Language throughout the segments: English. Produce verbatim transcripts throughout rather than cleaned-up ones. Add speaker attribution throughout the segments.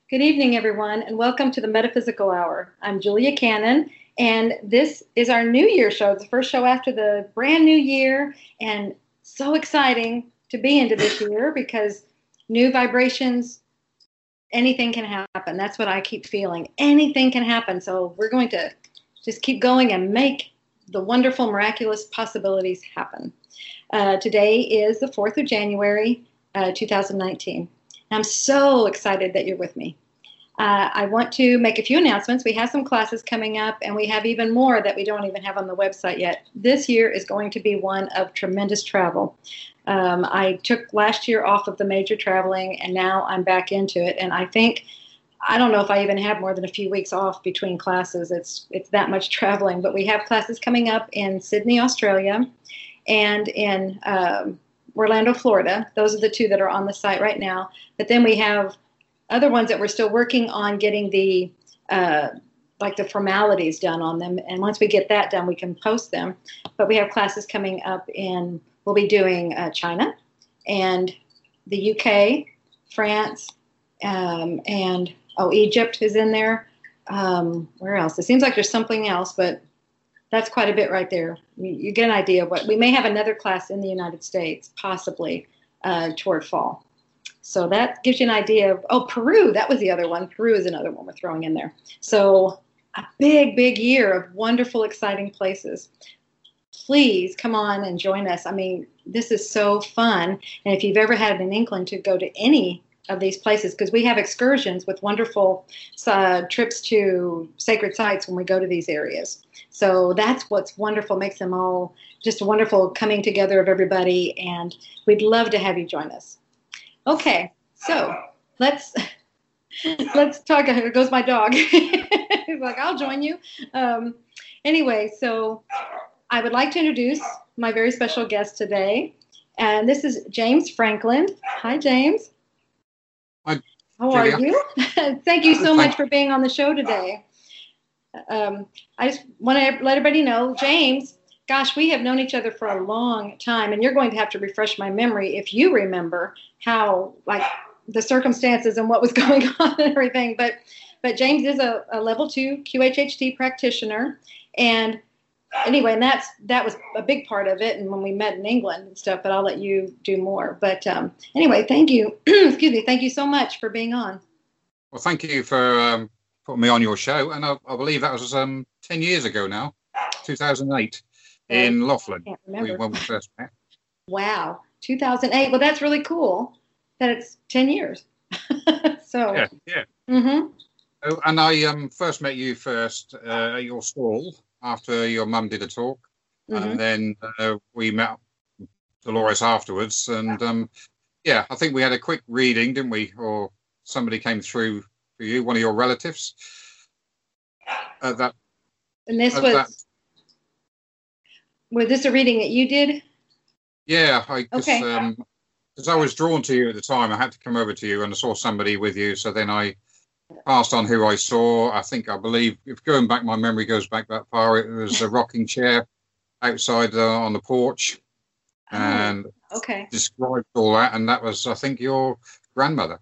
Speaker 1: Good evening, everyone, and welcome to the Metaphysical Hour. I'm Julia Cannon, and this is our New Year show, the first show after the brand new year, and so exciting to be into this year because new vibrations, anything can happen. That's what I keep feeling. Anything can happen. So we're going to just keep going and make the wonderful, miraculous possibilities happen. Uh, today is the fourth of January, uh, two thousand nineteen. I'm so excited that you're with me. Uh, I want to make a few announcements. We have some classes coming up, and we have even more that we don't even have on the website yet. This year is going to be one of tremendous travel. Um, I took last year off of the major traveling, and now I'm back into it. And I think, I don't know if I even have more than a few weeks off between classes. It's, it's that much traveling. But we have classes coming up in Sydney, Australia, and in um, Orlando, Florida. Those are the two that are on the site right now. But then we have other ones that we're still working on getting the uh, like the formalities done on them. And once we get that done, we can post them. But we have classes coming up in, we'll be doing uh, China and the U K, France, um, and oh, Egypt is in there. Um, where else? It seems like there's something else, but that's quite a bit right there. You, you get an idea of what, we may have another class in the United States, possibly uh, toward fall. So that gives you an idea of, oh, Peru, that was the other one. Peru is another one we're throwing in there. So a big, big year of wonderful, exciting places. Please come on and join us. I mean, this is so fun. And if you've ever had an inkling to go to any of these places, because we have excursions with wonderful uh, trips to sacred sites when we go to these areas. So that's what's wonderful, makes them all just a wonderful coming together of everybody. And we'd love to have you join us. Okay, so let's let's talk. Here goes my dog. He's like, I'll join you. Um, anyway, so I would like to introduce my very special guest today, and this is James Franklin. Hi, James.
Speaker 2: Hi,
Speaker 1: How
Speaker 2: Julia.
Speaker 1: are you? Thank you so much for being on the show today. Um, I just want to let everybody know, James. Gosh, we have known each other for a long time, and you're going to have to refresh my memory if you remember how, like, the circumstances and what was going on and everything. But, but James is a, a level two Q H H T practitioner, and anyway, and that's that was a big part of it. And when we met in England and stuff, but I'll let you do more. But um, anyway, thank you. Excuse me. Thank you so much for being on.
Speaker 2: Well, thank you for um, putting me on your show, and I, I believe that was um, ten years ago now, two thousand eight. In Laughlin, we, when we first met.
Speaker 1: Wow, two thousand eight. Well, that's really cool that it's ten years. So
Speaker 2: yeah, yeah.
Speaker 1: Mm-hmm.
Speaker 2: Oh, and I um first met you first uh, at your stall after your mum did a talk, mm-hmm. and then uh, we met Dolores afterwards. And um, yeah, I think we had a quick reading, didn't we? Or somebody came through for you, one of your relatives. Uh, that.
Speaker 1: And this was. That, Was this a reading that you did?
Speaker 2: Yeah, I because
Speaker 1: okay.
Speaker 2: um, I was drawn to you at the time. I had to come over to you, and I saw somebody with you. So then I passed on who I saw. I think I believe, if going back, my memory goes back that far. It was a rocking chair outside uh, on the porch,
Speaker 1: oh,
Speaker 2: and
Speaker 1: okay.
Speaker 2: described all that. And that was, I think, your grandmother.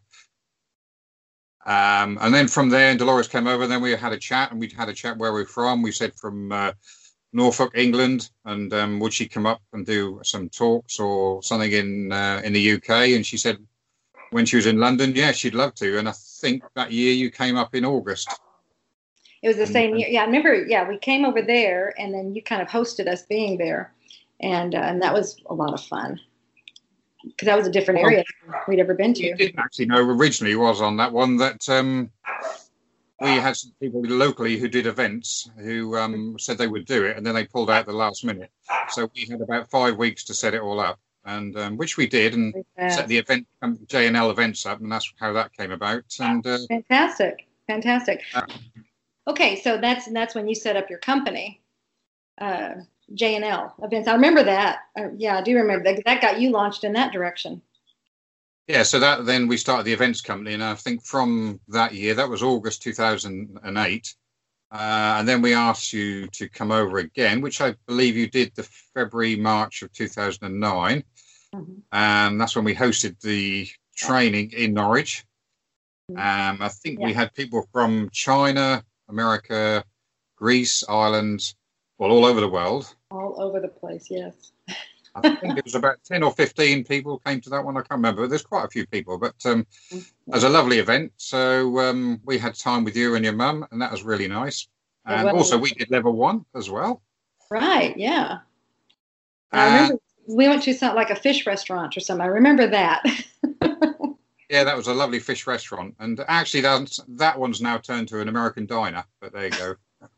Speaker 2: Um, and then from there, Dolores came over. And then we had a chat, and we'd had a chat where we're from. We said from. Uh, Norfolk, England, and um, would she come up and do some talks or something in uh, in the U K? And she said when she was in London, yeah, she'd love to. And I think that year you came up in August.
Speaker 1: It was the and, same year. Yeah, I remember. Yeah, we came over there, and then you kind of hosted us being there, and uh, and that was a lot of fun because that was a different well, area we'd ever been to.
Speaker 2: You didn't actually know originally was on that one that. Um, We had some people locally who did events who um, said they would do it, and then they pulled out the last minute. So we had about five weeks to set it all up, and um, which we did, and yeah. set the event um, J N L events up, and that's how that came about. And uh,
Speaker 1: fantastic, fantastic. Uh, okay, so that's that's when you set up your company, uh, J N L events. I remember that. Uh, yeah, I do remember that. That got you launched in that direction.
Speaker 2: Yeah, so that then we started the events company, and I think from that year, that was August two thousand eight, uh, and then we asked you to come over again, which I believe you did the February, March of two thousand nine, mm-hmm. and that's when we hosted the training in Norwich. Um, I think
Speaker 1: Yeah.
Speaker 2: we had people from China, America, Greece, Ireland, well, all over the world.
Speaker 1: All over the place, yes.
Speaker 2: I think it was about ten or fifteen people came to that one. I can't remember. There's quite a few people, but um, it was a lovely event. So um, we had time with you and your mum, and that was really nice. And also we did level one as well.
Speaker 1: Right, yeah. And I remember we went to something like a fish restaurant or something. I remember that.
Speaker 2: Yeah, that was a lovely fish restaurant. And actually, that's, that one's now turned to an American diner. But there you go.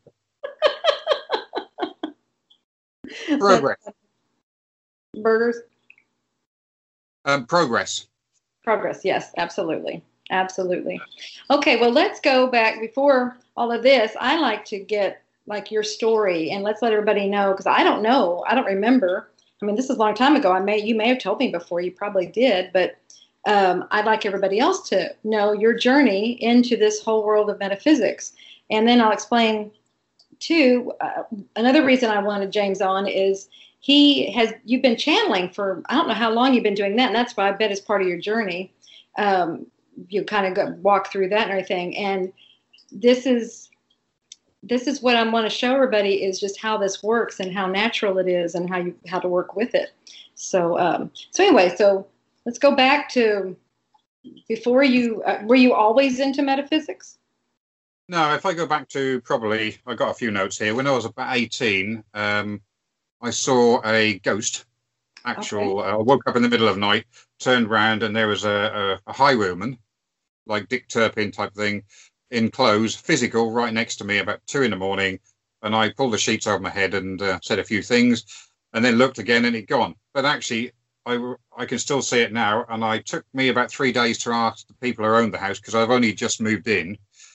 Speaker 2: Progress.
Speaker 1: Burgers?
Speaker 2: Um, progress.
Speaker 1: Progress, yes, absolutely. Absolutely. Okay, well, let's go back before all of this. I like to get like your story, and let's let everybody know, because I don't know. I don't remember. I mean, this is a long time ago. I may you may have told me before. You probably did, but um, I'd like everybody else to know your journey into this whole world of metaphysics. And then I'll explain, too, uh, another reason I wanted James on is he has, you've been channeling for, I don't know how long you've been doing that, and that's why I bet is part of your journey. Um, you kind of go, walk through that and everything. And this is, this is what I want to show everybody, is just how this works and how natural it is and how you, how to work with it. So, um, so anyway, so let's go back to before you, uh, were you always into metaphysics?
Speaker 2: No, if I go back to probably, I got a few notes here. When I was about eighteen, um, I saw a ghost. Actual, okay. uh, I woke up in the middle of the night, turned round, and there was a, a, a highwayman, like Dick Turpin type thing, in clothes, physical, right next to me about two in the morning. And I pulled the sheets over my head and uh, said a few things, and then looked again, and he'd gone. But actually, I, I can still see it now. And I took me about three days to ask the people who owned the house, because I've only just moved in,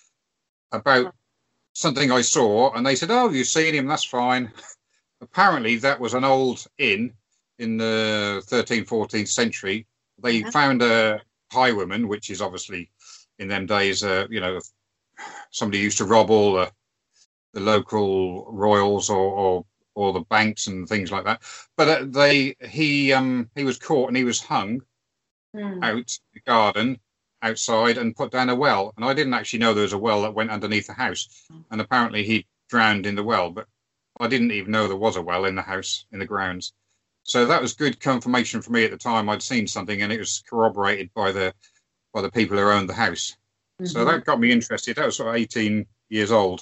Speaker 2: about something I saw. And they said, "Oh, you've seen him, that's fine." Apparently, that was an old inn in the thirteenth, fourteenth century. They yeah. found a highwayman, which is obviously in them days, uh, you know, somebody used to rob all the, the local royals or, or or the banks and things like that. But uh, they he um he was caught and he was hung mm. out in the garden outside and put down a well. And I didn't actually know there was a well that went underneath the house. And apparently he drowned in the well, but I didn't even know there was a well in the house, in the grounds. So that was good confirmation for me at the time. I'd seen something, and it was corroborated by the by the people who owned the house. Mm-hmm. So that got me interested. That was sort of eighteen years old.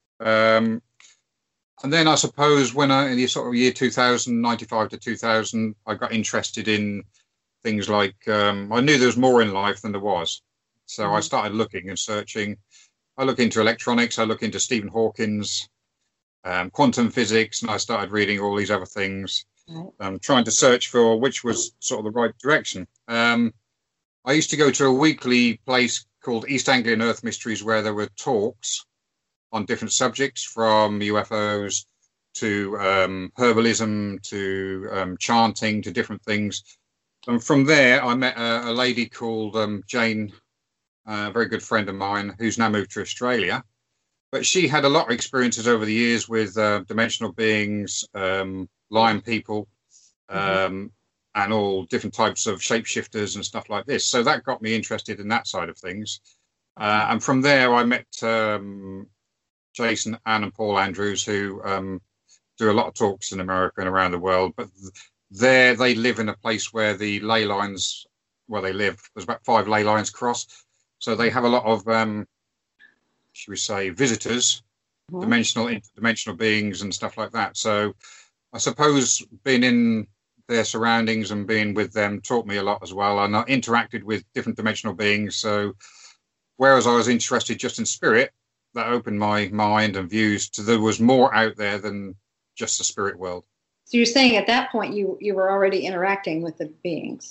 Speaker 2: Um, and then I suppose when I, in the sort of year two thousand, ninety-five to two thousand, I got interested in things like, um, I knew there was more in life than there was. So mm-hmm. I started looking and searching. I look into electronics. I look into Stephen Hawking's um, quantum physics, and I started reading all these other things. Right. Um, trying to search for which was sort of the right direction. Um, I used to go to a weekly place called East Anglian Earth Mysteries, where there were talks on different subjects, from U F Os to um, herbalism to um, chanting to different things. And from there, I met a, a lady called um, Jane, a very good friend of mine, who's now moved to Australia. But she had a lot of experiences over the years with uh, dimensional beings, um, lion people, um, mm-hmm. and all different types of shapeshifters and stuff like this. So that got me interested in that side of things. Uh, and from there, I met um, Jason, Ann, and Paul Andrews, who um, do a lot of talks in America and around the world. But there, they live in a place where the ley lines, where they live, there's about five ley lines crossed. So they have a lot of, um, should we say, visitors, mm-hmm. dimensional, interdimensional beings and stuff like that. So I suppose being in their surroundings and being with them taught me a lot as well. And I interacted with different dimensional beings. So whereas I was interested just in spirit, that opened my mind and views to there was more out there than just the spirit world.
Speaker 1: So you're saying at that point you, you were already interacting with the beings?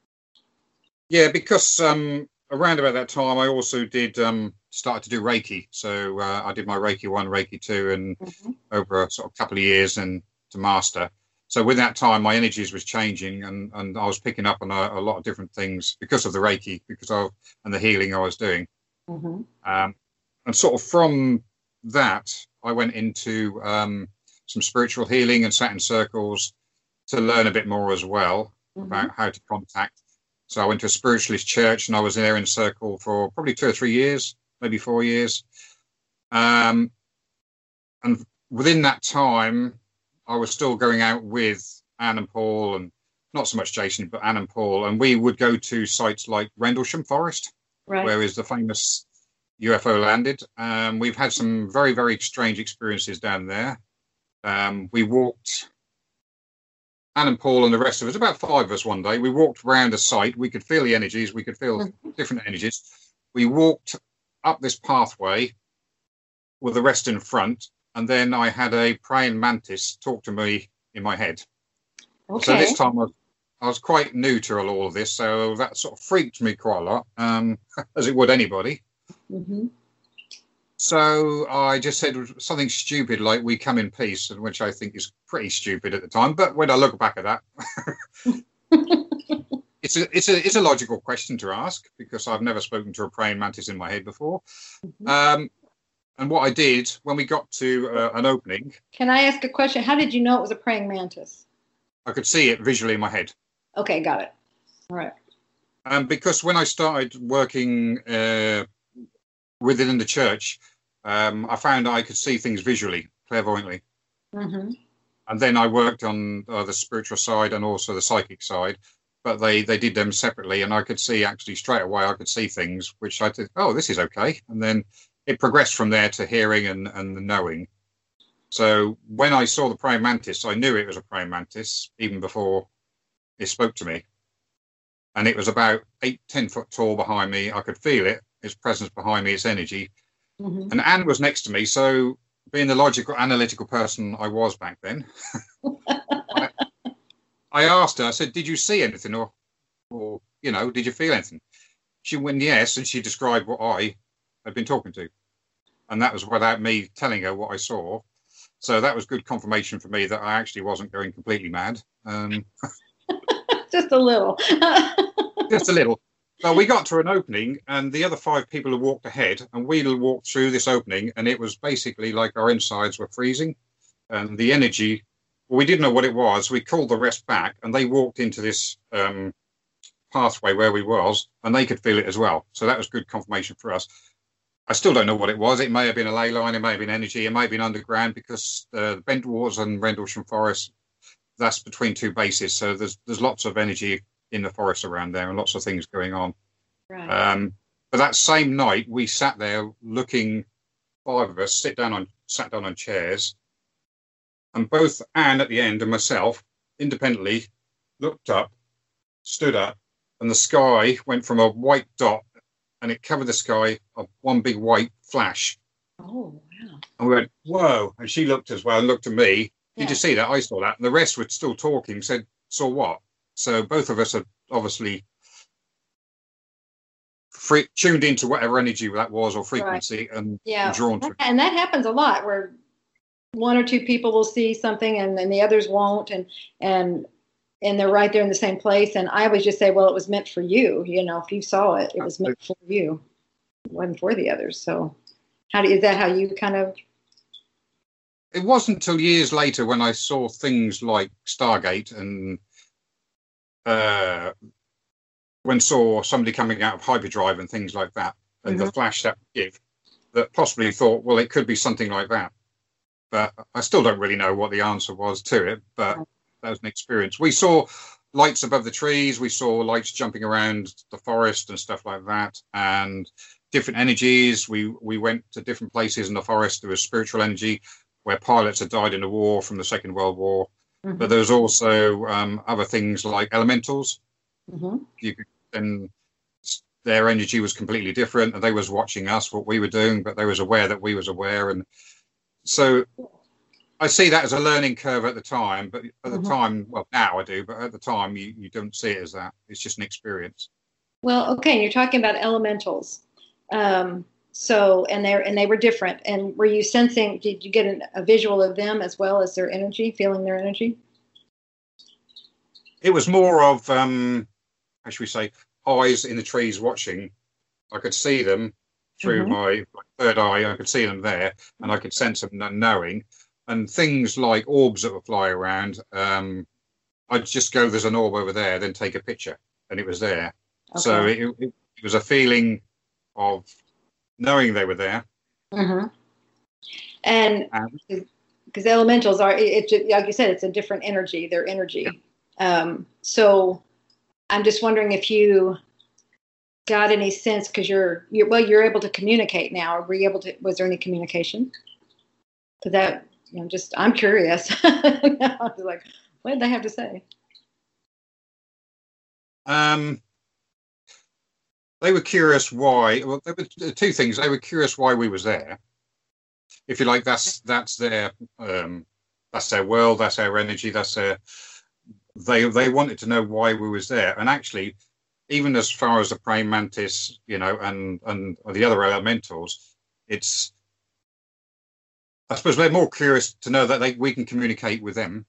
Speaker 2: Yeah, because um, around about that time, I also did um, start to do Reiki. So uh, I did my Reiki one, Reiki two, and mm-hmm. over a sort of couple of years and to master. So with that time, my energies was changing, and, and I was picking up on a, a lot of different things because of the Reiki, because of and the healing I was doing. Mm-hmm. Um, and sort of from that, I went into um, some spiritual healing and sat in circles to learn a bit more as well mm-hmm. about how to contact. So I went to a spiritualist church, and I was there in a circle for probably two or three years, maybe four years. Um, and within that time, I was still going out with Anne and Paul, and not so much Jason, but Anne and Paul, and we would go to sites like Rendlesham Forest, right, where is the famous U F O landed. Um, we've had some very, very strange experiences down there. Um, we walked, Anne and Paul and the rest of us, about five of us one day, we walked around a site. We could feel the energies. We could feel mm-hmm. different energies. We walked up this pathway with the rest in front, and then I had a praying mantis talk to me in my head. Okay. So this time I, I was quite new to all of this, so that sort of freaked me quite a lot, um, as it would anybody. Mm-hmm. So I just said something stupid like, "We come in peace," which I think is pretty stupid at the time. But when I look back at that, it's a it's a it's a logical question to ask, because I've never spoken to a praying mantis in my head before. Mm-hmm. Um, and what I did when we got to uh, an opening.
Speaker 1: Can I ask a question? How did you know it was a praying mantis?
Speaker 2: I could see it visually in my head.
Speaker 1: Okay, got it. All right.
Speaker 2: Um, because when I started working uh, within the church, um, I found I could see things visually, clairvoyantly. Mm-hmm. And then I worked on uh, the spiritual side and also the psychic side, but they, they did them separately, and I could see actually straight away, I could see things, which I did, oh, this is okay. And then it progressed from there to hearing and, and the knowing. So when I saw the praying mantis, I knew it was a praying mantis even before it spoke to me. And it was about eight, ten foot tall behind me. I could feel it, its presence behind me, its energy. Mm-hmm. And Anne was next to me. So being the logical, analytical person I was back then, I, I asked her, I said, "Did you see anything, or, or, you know, did you feel anything?" She went, "Yes." And she described what I had been talking to. And that was without me telling her what I saw. So that was good confirmation for me that I actually wasn't going completely mad. Um,
Speaker 1: just a little.
Speaker 2: just a little. Well, we got to an opening, and the other five people had walked ahead, and we walked through this opening, and it was basically like our insides were freezing, and the energy, well, we didn't know what it was. We called the rest back, and they walked into this um, pathway where we was, and they could feel it as well. So that was good confirmation for us. I still don't know what it was. It may have been a ley line, it may have been energy, it may have been underground, because uh, the Bentwaters and Rendlesham Forest, that's between two bases. So there's there's lots of energy in the forest around there and lots of things going on. Right. Um, but that same night, we sat there looking, five of us, sit down on, sat down on chairs, and both Anne at the end and myself independently looked up, stood up, and the sky went from a white dot, and it covered the sky of one big white flash.
Speaker 1: Oh, wow.
Speaker 2: And we went, whoa. And she looked as well and looked at me. Did yeah. you see that? I saw that. And the rest were still talking, said, saw what? So both of us had obviously free, tuned into whatever energy that was or frequency, right. and
Speaker 1: yeah.
Speaker 2: drawn to it.
Speaker 1: And that happens a lot, where one or two people will see something and then the others won't. And, and, and they're right there in the same place. And I always just say, well, it was meant for you. You know, if you saw it, it was meant for you. It wasn't for the others. So how do, is that how you kind of?
Speaker 2: It wasn't until years later when I saw things like Stargate and uh, when saw somebody coming out of hyperdrive and things like that, and mm-hmm. the flash that would give, that possibly thought, well, it could be something like that. But I still don't really know what the answer was to it, but right. that was an experience. We saw lights above the trees. We saw lights jumping around the forest and stuff like that, and different energies. We we went to different places in the forest. There was spiritual energy where pilots had died in the war from the Second World War. Mm-hmm. But there was also um, other things like elementals. Mm-hmm. You could, and their energy was completely different, and they was watching us, what we were doing, but they was aware that we was aware. And so I see that as a learning curve at the time, but at the mm-hmm. time, well, now I do, but at the time you, you don't see it as that. It's just an experience.
Speaker 1: Well, okay, you're talking about elementals. Um, so, and they and they were different. And were you sensing, did you get an, a visual of them as well as their energy, feeling their energy?
Speaker 2: It was more of, um, how should we say, eyes in the trees watching. I could see them through mm-hmm. my, my third eye. I could see them there, and I could sense them knowing. And things like orbs that would fly around, um, I'd just go, there's an orb over there, then take a picture, and it was there.
Speaker 1: Okay.
Speaker 2: So it, it, it was a feeling of knowing they were there.
Speaker 1: Mm-hmm. And because elementals are, it, it, like you said, it's a different energy, their energy. Yeah. Um, so I'm just wondering if you got any sense, because you're, you're, well, you're able to communicate now. Were you able to, was there any communication? Because that, you know, just, I'm curious. I was like, what did they have to say?
Speaker 2: Um, they were curious why, well, there were two things. They were curious why we was there. If you like, that's, that's their, um, that's their world, that's their energy, that's their, they, they wanted to know why we was there. And actually, even as far as the praying mantis, you know, and, and the other elementals, it's, I suppose they're more curious to know that they, we can communicate with them.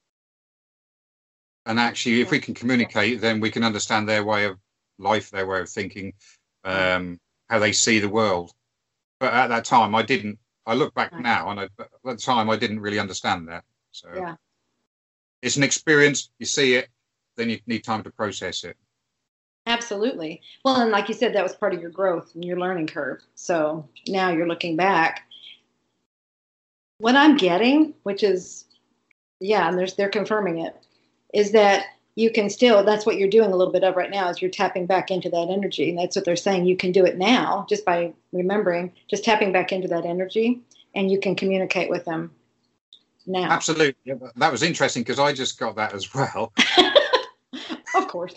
Speaker 2: And actually, if we can communicate, then we can understand their way of life, their way of thinking, um, how they see the world. But at that time, I didn't. I look back now, and I, at the time, I didn't really understand that. So
Speaker 1: yeah.
Speaker 2: It's an experience. You see it, then you need time to process it.
Speaker 1: Absolutely. Well, and like you said, that was part of your growth and your learning curve. So now you're looking back. What I'm getting, which is, yeah, and there's, they're confirming it, is that you can still, that's what you're doing a little bit of right now, is you're tapping back into that energy. And that's what they're saying. You can do it now just by remembering, just tapping back into that energy, and you can communicate with them now.
Speaker 2: Absolutely. Yeah, that was interesting because I just got that as well.
Speaker 1: Of course.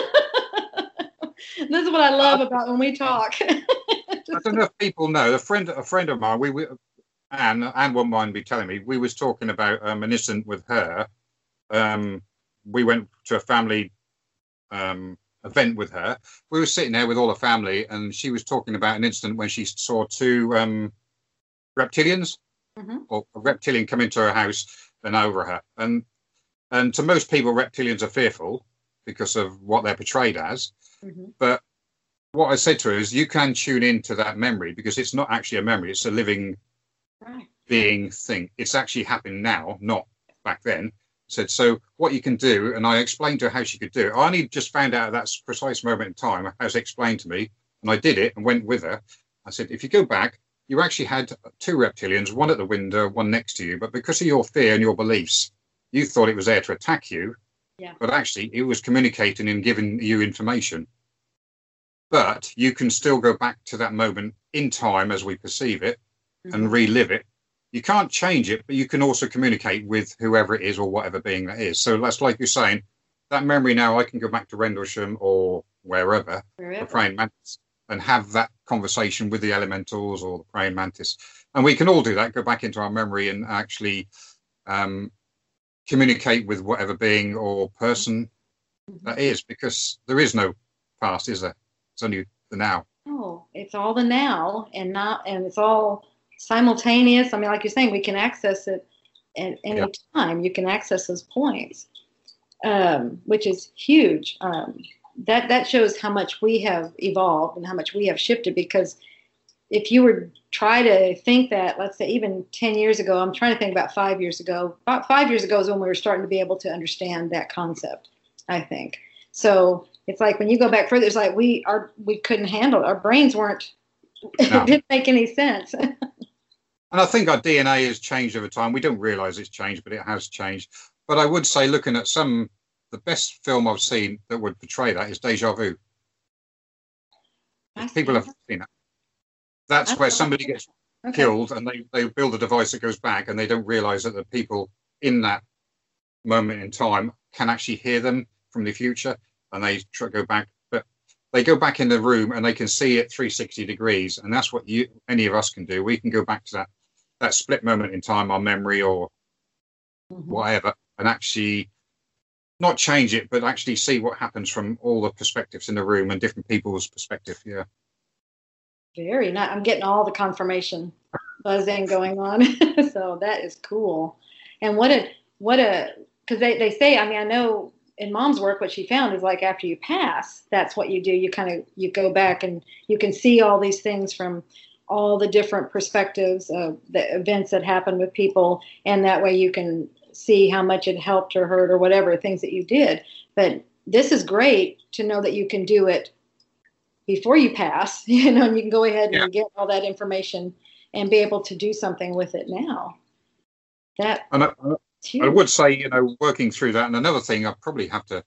Speaker 1: This is what I love about when we talk.
Speaker 2: I don't know if people know, a friend, a friend of mine, we, we Anne, Anne won't mind me telling me, we was talking about um, an incident with her. Um, we went to a family um, event with her. We were sitting there with all the family, and she was talking about an incident when she saw two um, reptilians, mm-hmm. or a reptilian come into her house and over her. And and to most people, reptilians are fearful because of what they're portrayed as. Mm-hmm. But what I said to her is, you can tune into that memory because it's not actually a memory; it's a living right. being thing. It's actually happening now, not back then. Said, so what you can do, and I explained to her how she could do it. I only just found out at that precise moment in time, as explained to me, and I did it and went with her. I said, if you go back, you actually had two reptilians, one at the window, one next to you, but because of your fear and your beliefs, you thought it was there to attack you, yeah. but actually it was communicating and giving you information. But you can still go back to that moment in time as we perceive it, mm-hmm. and relive it. You can't change it, but you can also communicate with whoever it is or whatever being that is. So that's like you're saying, that memory now, I can go back to Rendlesham or wherever, wherever. the praying mantis, and have that conversation with the elementals or the praying mantis. And we can all do that, go back into our memory and actually um, communicate with whatever being or person mm-hmm. that is, because there is no past, is there? It's only the now.
Speaker 1: Oh, it's all the now, and not, and it's all simultaneous. I mean, like you're saying, we can access it at any yep. time. You can access those points, um, which is huge. Um, that that shows how much we have evolved and how much we have shifted. Because if you were try to think that, let's say, even ten years ago, I'm trying to think about five years ago. About five years ago is when we were starting to be able to understand that concept, I think. So it's like when you go back further, it's like we are we couldn't handle it. Our brains weren't. No. It didn't make any sense.
Speaker 2: And I think our D N A has changed over time. We don't realize it's changed, but it has changed. But I would say, looking at some, the best film I've seen that would portray that is Deja Vu. People have seen that. That's where somebody gets okay. killed and they, they build a device that goes back, and they don't realize that the people in that moment in time can actually hear them from the future, and they try to go back. But they go back in the room and they can see it three hundred sixty degrees. And that's what you, any of us can do. We can go back to that that split moment in time, our memory or mm-hmm. whatever, and actually not change it, but actually see what happens from all the perspectives in the room and different people's perspective. Yeah.
Speaker 1: Very nice. I'm getting all the confirmation buzzing going on. So that is cool. And what a, what a, because they, they say, I mean, I know in Mom's work, what she found is like after you pass, that's what you do. You kind of, you go back and you can see all these things from all the different perspectives of the events that happen with people. And that way you can see how much it helped or hurt or whatever things that you did. But this is great to know that you can do it before you pass, you know, and you can go ahead
Speaker 2: Yeah.
Speaker 1: and get all that information and be able to do something with it now. That
Speaker 2: And I, I would say, you know, working through that, and another thing I probably have to,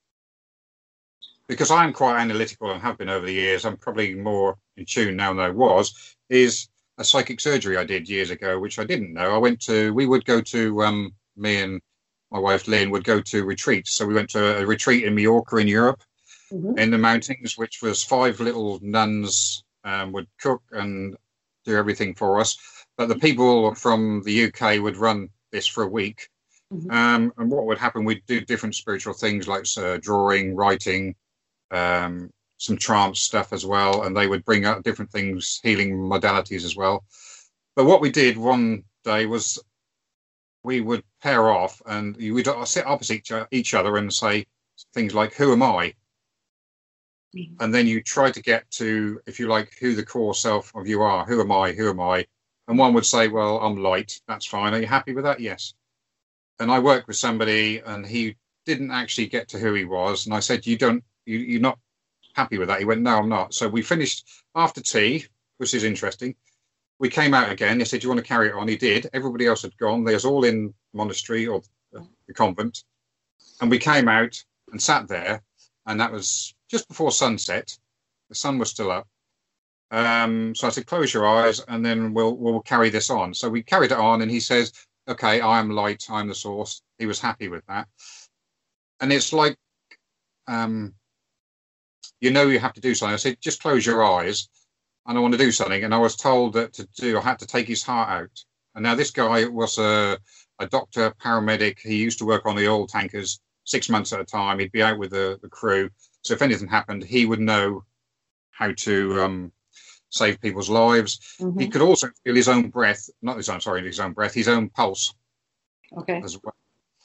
Speaker 2: because I'm quite analytical and have been over the years, I'm probably more in tune now than I was, is a psychic surgery I did years ago, which I didn't know. I went to, we would go to, um, me and my wife Lynn would go to retreats. So we went to a retreat in Mallorca in Europe, mm-hmm. in the mountains, which was five little nuns um, would cook and do everything for us. But the people from the U K would run this for a week. Mm-hmm. Um, and what would happen, we'd do different spiritual things like uh, drawing, writing, um, some trance stuff as well. And they would bring out different things, healing modalities as well. But what we did one day was we would pair off and you would sit opposite each, each other and say things like, who am I? Mm-hmm. And then you try to get to, if you like, who the core self of you are. Who am I? Who am I? And one would say, well, I'm light. That's fine. Are you happy with that? Yes. And I worked with somebody and he didn't actually get to who he was. And I said, you don't, you, you're not happy with that? He went, no, I'm not. So we finished after tea, which is interesting. We came out again. He said, do you want to carry it on? He did. Everybody else had gone. They was all in monastery or the convent. And we came out and sat there. And that was just before sunset. The sun was still up. Um, so I said, close your eyes and then we'll we'll carry this on. So we carried it on and he says, okay, I'm light, I'm the source. He was happy with that. And it's like, um, you know, you have to do something. I said, just close your eyes and I want to do something. And I was told that to do, I had to take his heart out. And now this guy was a, a doctor, paramedic. He used to work on the oil tankers six months at a time. He'd be out with the, the crew. So if anything happened, he would know how to um, save people's lives. Mm-hmm. He could also feel his own breath, not his own, sorry, his own breath, his own pulse.
Speaker 1: Okay.
Speaker 2: As well.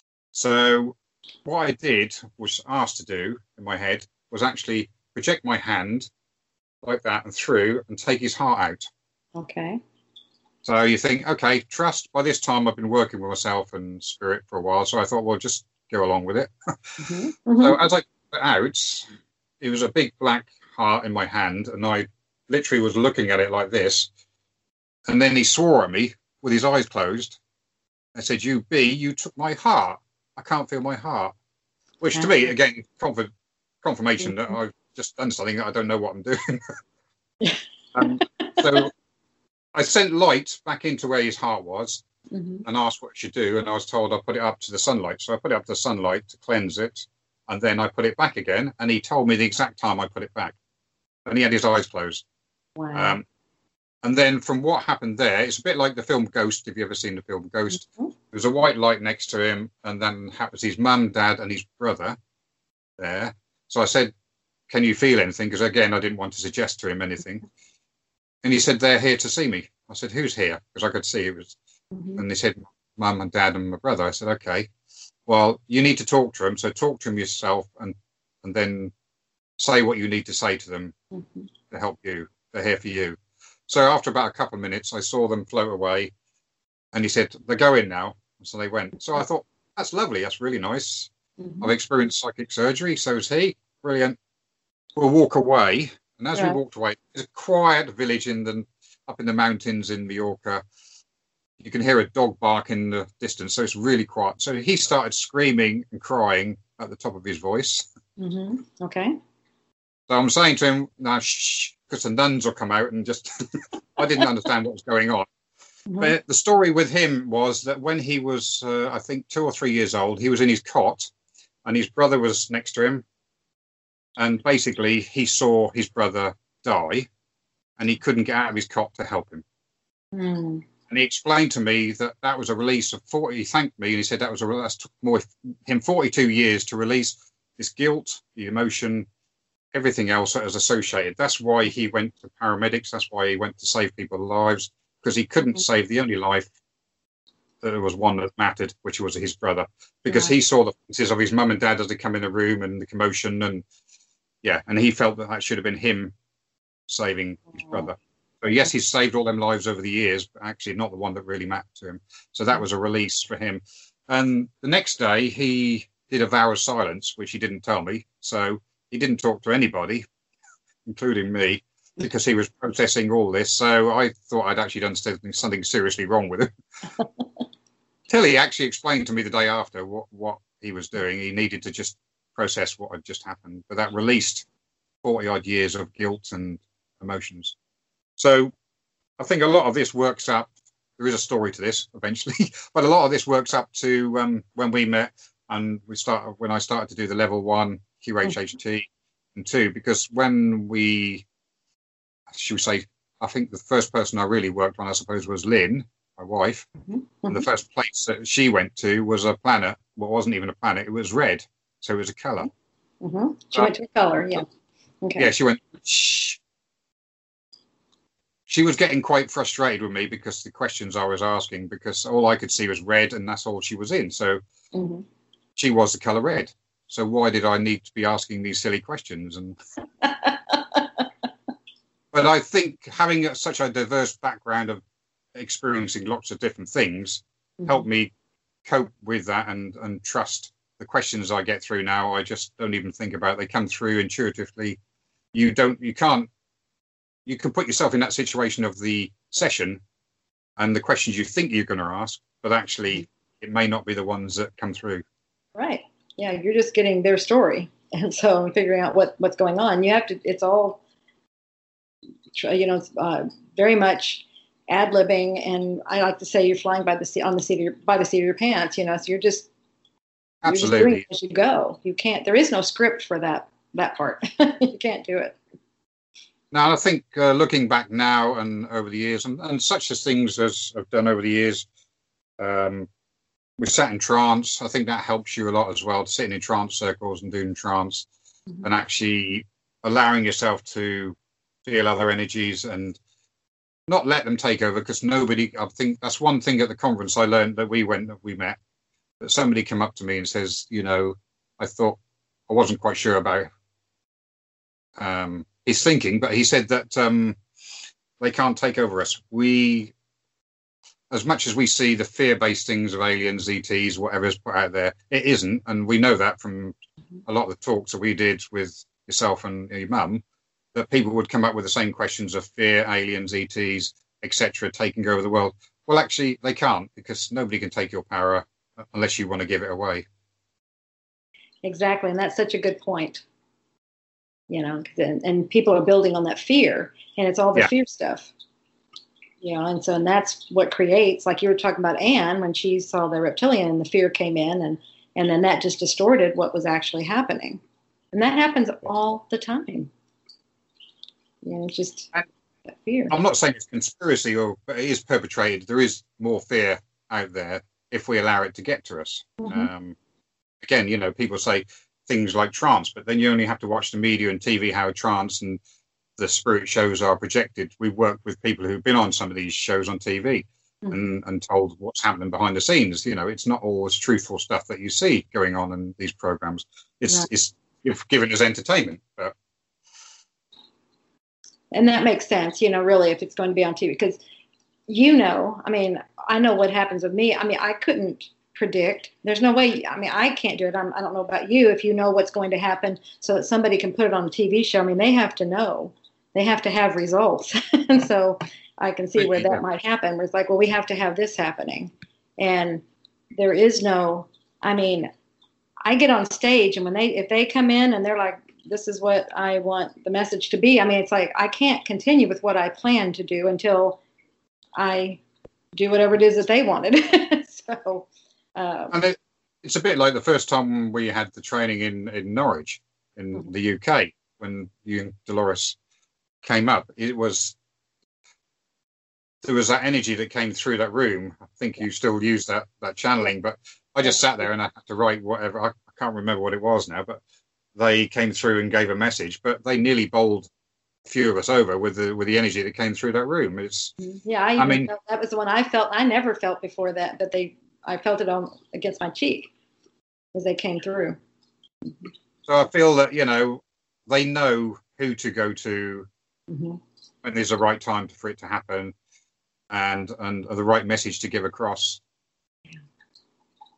Speaker 2: So what I did, was asked to do in my head, was actually project my hand like that and through and take his heart out.
Speaker 1: Okay.
Speaker 2: So you think, okay, trust. By this time, I've been working with myself and spirit for a while. So I thought, well, just go along with it. Mm-hmm. Mm-hmm. So as I put it out, it was a big black heart in my hand. And I literally was looking at it like this. And then he swore at me with his eyes closed. I said, you B, you took my heart. I can't feel my heart. Which to me, again, conf- confirmation mm-hmm. that I've just done something. I don't know what I'm doing. um, so I sent light back into where his heart was mm-hmm. and asked what it should do. And I was told I put it up to the sunlight. So I put it up to the sunlight to cleanse it. And then I put it back again. And he told me the exact time I put it back. And he had his eyes closed.
Speaker 1: Wow.
Speaker 2: Um, and then from what happened there, it's a bit like the film Ghost. If you've ever seen the film Ghost, mm-hmm. There's a white light next to him. And then happens his mum, dad, and his brother there. So I said, can you feel anything? Because again, I didn't want to suggest to him anything. And he said, they're here to see me. I said, who's here? Because I could see it was. Mm-hmm. And they said, mum and dad and my brother. I said, okay, well, you need to talk to them. So talk to them yourself and, and then say what you need to say to them mm-hmm. to help you. They're here for you. So after about a couple of minutes, I saw them float away. And he said, they're going now. So they went. So I thought, that's lovely. That's really nice. Mm-hmm. I've experienced psychic surgery. So is he. Brilliant. We'll walk away. And as yeah. we walked away, it's a quiet village in the up in the mountains in Mallorca. You can hear a dog bark in the distance, so it's really quiet. So he started screaming and crying at the top of his voice.
Speaker 1: Mm-hmm. Okay.
Speaker 2: So I'm saying to him, "Now, shh," because the nuns will come out and just. I didn't understand what was going on. Mm-hmm. But the story with him was that when he was, uh, I think, two or three years old, he was in his cot, and his brother was next to him. And basically, he saw his brother die, and he couldn't get out of his cot to help him. Mm. And he explained to me that that was a release of forty. He thanked me, and he said that was a that took more him forty-two years to release this guilt, the emotion, everything else that was associated. That's why he went to paramedics. That's why he went to save people's lives, because he couldn't mm. save the only life that there was one that mattered, which was his brother, because yeah. he saw the faces of his mum and dad as they come in the room and the commotion and. Yeah, and he felt that that should have been him saving his brother. So yes, he's saved all them lives over the years, but actually not the one that really mattered to him. So that was a release for him. And the next day he did a vow of silence, which he didn't tell me. So he didn't talk to anybody. including me, because he was processing all this. So I thought I'd actually done something, something seriously wrong with him. Till he actually explained to me the day after what, what he was doing. He needed to just process what had just happened. But that released forty odd years of guilt and emotions. So I think a lot of this works up. There is a story to this eventually, but a lot of this works up to um, when we met and we started, when I started to do the level one Q H H T and two, because when we, should we say, I think the first person I really worked on, I suppose, was Lynn, my wife. Mm-hmm. And the first place that she went to was a planet. Well, it wasn't even a planet. It was red. So it was a color.
Speaker 1: Mm-hmm. She um, went to a color. Yeah. Okay.
Speaker 2: Yeah. She went, shh. She was getting quite frustrated with me because the questions I was asking, because all I could see was red and that's all she was in. So mm-hmm. she was the color red. So why did I need to be asking these silly questions? And but I think having such a diverse background of experiencing lots of different things mm-hmm. helped me cope with that and, and trust the questions I get through now. I just don't even think about it. They come through intuitively. You don't, you can't, you can put yourself in that situation of the session and the questions you think you're going to ask, but actually it may not be the ones that come through.
Speaker 1: Right. Yeah. You're just getting their story. And so figuring out what, what's going on, you have to, it's all, you know, uh, very much ad-libbing. And I like to say you're flying by the seat on the seat of your, by the seat of your pants, you know, so you're just,
Speaker 2: absolutely
Speaker 1: you're just doing it as you go. You can't, there is no script for that, that part. You can't do it.
Speaker 2: Now, I think uh, looking back now and over the years, and, and such as things as I've done over the years, um, we sat in trance. I think that helps you a lot as well, sitting in trance circles and doing trance mm-hmm. and actually allowing yourself to feel other energies and not let them take over, because nobody, I think that's one thing at the conference I learned that we went, that we met, that somebody came up to me and says, you know, I thought I wasn't quite sure about um, his thinking, but he said that um, they can't take over us. We, as much as we see the fear-based things of aliens, E Ts, whatever's put out there, it isn't. And we know that from a lot of the talks that we did with yourself and your mum, that people would come up with the same questions of fear, aliens, E Ts, et cetera, taking over the world. Well, actually, they can't, because nobody can take your power unless you want to give it away.
Speaker 1: Exactly. And that's such a good point. You know, and, and people are building on that fear, and it's all the yeah. fear stuff. You know, and so and that's what creates, like you were talking about Anne, when she saw the reptilian and the fear came in, and, and then that just distorted what was actually happening. And that happens all the time. You know, it's just that fear.
Speaker 2: I'm not saying it's conspiracy, or but it is perpetrated. There is more fear out there if we allow it to get to us. Mm-hmm. Um, again, you know, people say things like trance, but then you only have to watch the media and T V how trance and the spirit shows are projected. We've worked with people who've been on some of these shows on T V mm-hmm. and, and told what's happening behind the scenes. You know, it's not always truthful stuff that you see going on in these programs. It's, right. it's, it's given as entertainment, but.
Speaker 1: And that makes sense, you know, really, if it's going to be on T V, because, you know, I mean, I know what happens with me. I mean, I couldn't predict. There's no way. I mean, I can't do it. I'm, I don't know about you. If you know what's going to happen so that somebody can put it on a T V show, I mean, they have to know. They have to have results. And so I can see where that might happen. Where it's like, well, we have to have this happening. And there is no, I mean, I get on stage, and when they, if they come in and they're like, this is what I want the message to be. I mean, it's like, I can't continue with what I plan to do until I do whatever it is that they wanted. So, um,
Speaker 2: and it, it's a bit like the first time we had the training in, in Norwich, in mm-hmm. the U K, when you and Dolores came up. It was, there was that energy that came through that room. I think you still use that, that channeling, but I just sat there and I had to write whatever. I, I can't remember what it was now, but they came through and gave a message, but they nearly bowled a few of us over with the with the energy that came through that room. It's
Speaker 1: yeah, I, I mean felt, that was the one I felt. I never felt before that, but they I felt it on against my cheek as they came through.
Speaker 2: So I feel that, you know, they know who to go to mm-hmm. when there's a right time for it to happen, and and the right message to give across.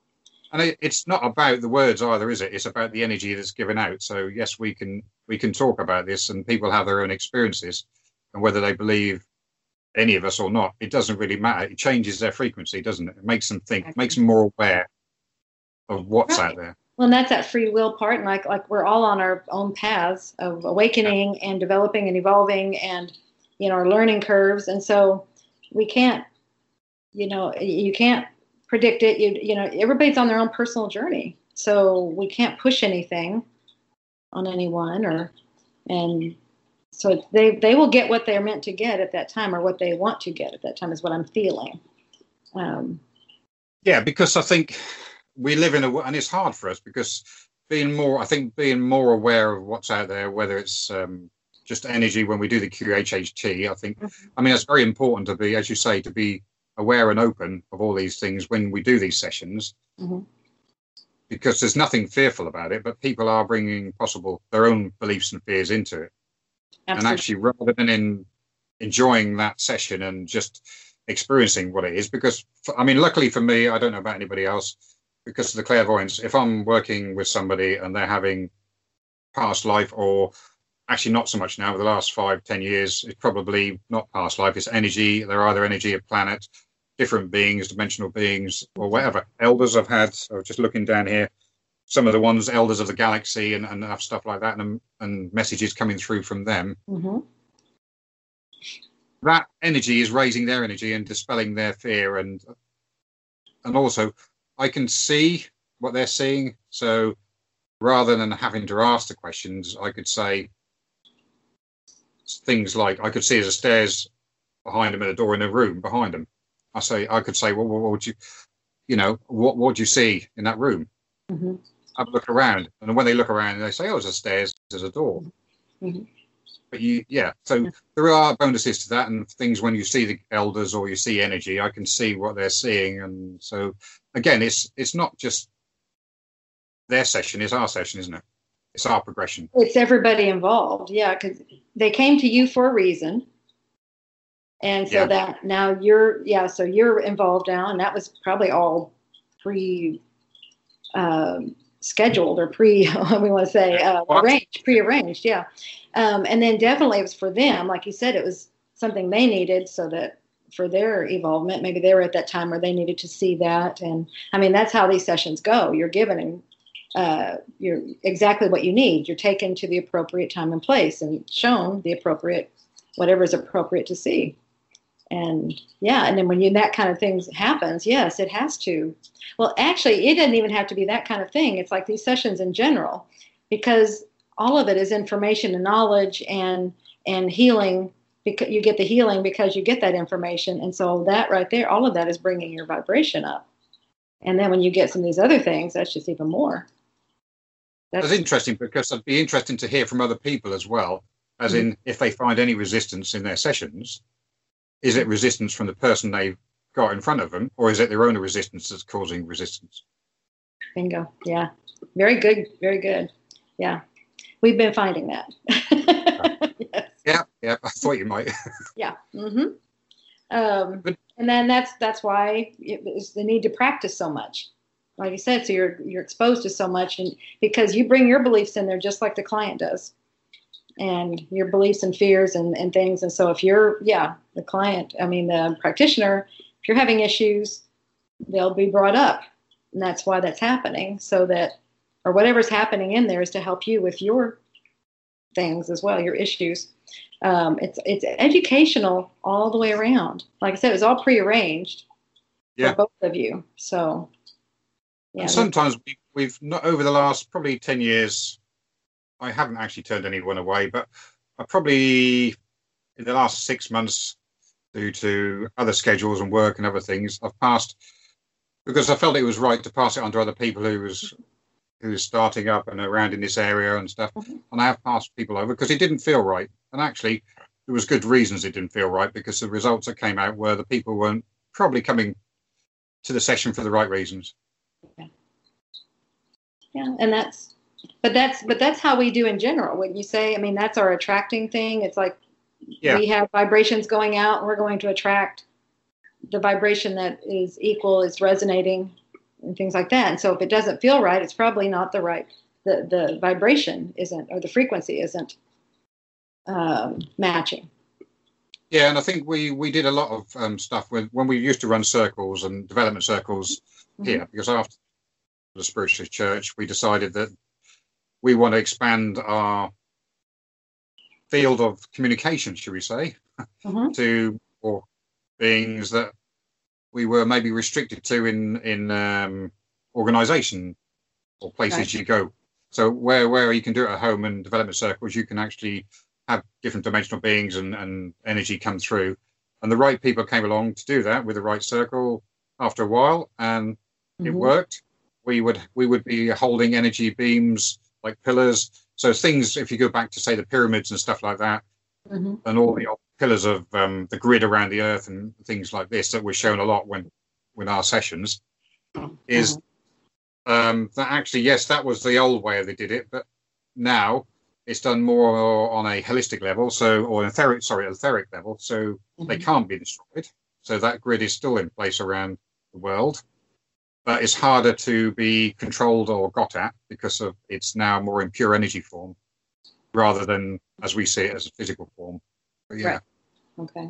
Speaker 2: And it, it's not about the words either, is it? It's about the energy that's given out. So yes, we can we can talk about this, and people have their own experiences, and whether they believe any of us or not, it doesn't really matter. It changes their frequency, doesn't it? It makes them think,
Speaker 1: Exactly.
Speaker 2: makes them more aware of what's
Speaker 1: Right.
Speaker 2: out there.
Speaker 1: Well, and that's that free will part, and like like we're all on our own paths of awakening and developing and evolving, and you know, our learning curves, and so we can't, you know, you can't predict it. You you know, everybody's on their own personal journey, so we can't push anything on anyone, or and so they they will get what they're meant to get at that time, or what they want to get at that time, is what I'm feeling. Um,
Speaker 2: Yeah, because I think we live in a, and it's hard for us because being more, I think being more aware of what's out there, whether it's um, just energy when we do the Q H H T, I think, mm-hmm. I mean, it's very important to be, as you say, to be aware and open of all these things when we do these sessions, mm-hmm. because there's nothing fearful about it, but people are bringing possible their own beliefs and fears into it. Absolutely. And actually, rather than in enjoying that session and just experiencing what it is, because I mean, luckily for me, I don't know about anybody else, because of the clairvoyance, if I'm working with somebody and they're having past life, or actually not so much now, over the last five, ten years, it's probably not past life, it's energy. They're either energy of planet, different beings, dimensional beings, or whatever. Elders I've had, so just looking down here, some of the ones, elders of the galaxy and, and stuff like that, and, and messages coming through from them. Mm-hmm. That energy is raising their energy and dispelling their fear, and and also I can see what they're seeing. So rather than having to ask the questions, I could say things like, I could see there's a stairs behind them and a door in a room behind them. I say I could say, well, what, what would you, you know, what what do you see in that room? Mm-hmm. Have a look around, and when they look around, they say, oh, there's a stairs, there's a door. Mm-hmm. But you, yeah, so yeah. There are bonuses to that, and things when you see the elders or you see energy, I can see what they're seeing. And so again, it's it's not just their session, it's our session, isn't it? It's our progression.
Speaker 1: It's everybody involved, yeah, because they came to you for a reason. And so yeah. that now you're, yeah, so you're involved now, and that was probably all pre um, scheduled or pre, what we want to say, uh, arranged, pre-arranged, yeah. Um, and then definitely it was for them, like you said, it was something they needed, so that for their evolvement, maybe they were at that time where they needed to see that. And I mean, that's how these sessions go. You're given uh, you're exactly what you need. You're taken to the appropriate time and place and shown the appropriate, whatever is appropriate to see. And yeah, and then when you, that kind of thing happens, yes, it has to. Well, actually, it doesn't even have to be that kind of thing. It's like these sessions in general, because all of it is information and knowledge and and healing. Because you get the healing because you get that information, and so that right there, all of that is bringing your vibration up. And then when you get some of these other things, that's just even more.
Speaker 2: That's, that's interesting, because it'd be interesting to hear from other people as well, as mm-hmm. in if they find any resistance in their sessions. Is it resistance from the person they've got in front of them, or is it their own resistance that's causing resistance?
Speaker 1: Bingo. Yeah. Very good. Very good. Yeah. We've been finding that. Yes.
Speaker 2: Yeah. Yeah. I thought you might.
Speaker 1: Yeah. Mm-hmm. Um, but, and then that's that's why it's the need to practice so much. Like you said, so you're you're exposed to so much, and because you bring your beliefs in there just like the client does. And your beliefs and fears and, and things. And so if you're, yeah, the client, I mean, the practitioner, if you're having issues, they'll be brought up. And that's why that's happening. So that, or whatever's happening in there is to help you with your things as well, your issues. Um, it's it's educational all the way around. Like I said, it was all prearranged yeah. for both of you. So,
Speaker 2: yeah. And sometimes we, we've not, over the last probably ten years, I haven't actually turned anyone away, but I probably, in the last six months, due to other schedules and work and other things, I've passed, because I felt it was right to pass it on to other people who was who was starting up and around in this area and stuff. Mm-hmm. And I have passed people over because it didn't feel right. And actually, there was good reasons it didn't feel right, because the results that came out were the people weren't probably coming to the session for the right reasons.
Speaker 1: Yeah, yeah, and that's. But that's but that's how we do in general. Wouldn't you say? I mean, that's our attracting thing. It's like yeah. we have vibrations going out, and we're going to attract the vibration that is equal, is resonating and things like that. And so if it doesn't feel right, it's probably not the right, the, the vibration isn't, or the frequency isn't um, matching.
Speaker 2: Yeah, and I think we we did a lot of um, stuff when when we used to run circles and development circles mm-hmm. here, because after the Spiritualist Church, we decided that we want to expand our field of communication, should we say, mm-hmm. to more beings that we were maybe restricted to in in um, organisation or places right. you go. So where where you can do it at home and development circles, you can actually have different dimensional beings and, and energy come through. And the right people came along to do that with the right circle after a while, and mm-hmm. it worked. We would we would be holding energy beams like pillars. So things, if you go back to, say, the pyramids and stuff like that, mm-hmm. and all the pillars of um, the grid around the earth and things like this that were shown a lot when, when our sessions, mm-hmm. is um, that actually, yes, that was the old way they did it, but now it's done more on a holistic level, so or an etheric, sorry, etheric level, so mm-hmm. they can't be destroyed. So that grid is still in place around the world, but it's harder to be controlled or got at because of it's now more in pure energy form rather than as we see it as a physical form. But yeah.
Speaker 1: Right. Okay.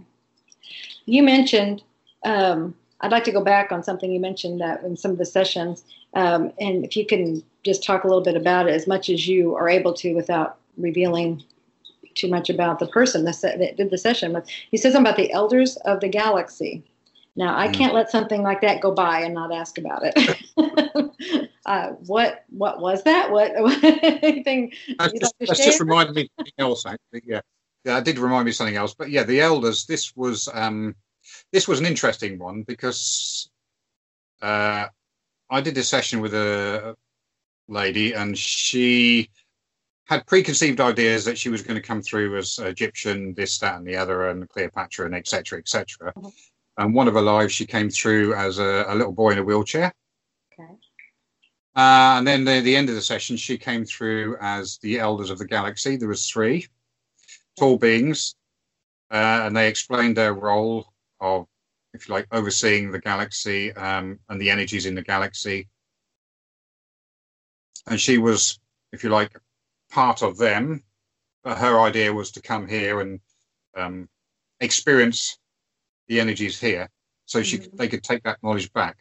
Speaker 1: You mentioned, um, I'd like to go back on something you mentioned that in some of the sessions, um, and if you can just talk a little bit about it as much as you are able to without revealing too much about the person that, se- that did the session. But you said something about the elders of the galaxy. Now, I mm. can't let something like that go by and not ask about it. uh, what what was that? What, what anything?
Speaker 2: That's, just, like that's just reminded me of something else, actually. Yeah. Yeah, it did remind me of something else. But yeah, the elders, this was um, this was an interesting one because uh, I did a session with a lady and she had preconceived ideas that she was going to come through as Egyptian, this, that, and the other, and Cleopatra, and et cetera, et cetera. Mm-hmm. And one of her lives, she came through as a, a little boy in a wheelchair. Okay. Uh, and then the, the end of the session, she came through as the elders of the galaxy. There was three tall beings, uh, and they explained their role of, if you like, overseeing the galaxy um, and the energies in the galaxy. And she was, if you like, part of them, but her idea was to come here and um, experience the energies here, so she mm-hmm. they could take that knowledge back.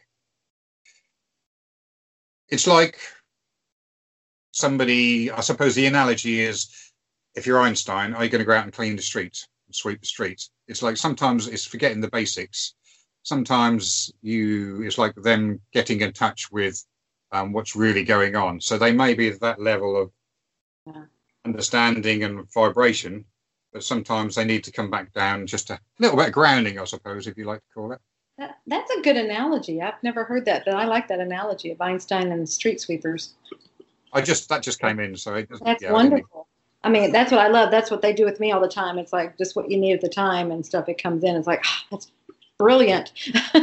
Speaker 2: It's like somebody, I suppose the analogy is, if you're Einstein, are you going to go out and clean the streets and sweep the streets? It's like sometimes it's forgetting the basics. Sometimes you, it's like them getting in touch with um, what's really going on. So they may be at that level of yeah. understanding and vibration, but sometimes they need to come back down, just a little bit of grounding, I suppose, if you like to call it.
Speaker 1: That, that's a good analogy. I've never heard that, but I like that analogy of Einstein and the street sweepers.
Speaker 2: I just that just came in, so it
Speaker 1: that's yeah, wonderful. I, I mean, that's what I love. That's what they do with me all the time. It's like just what you need at the time and stuff. It comes in. It's like, oh, that's brilliant.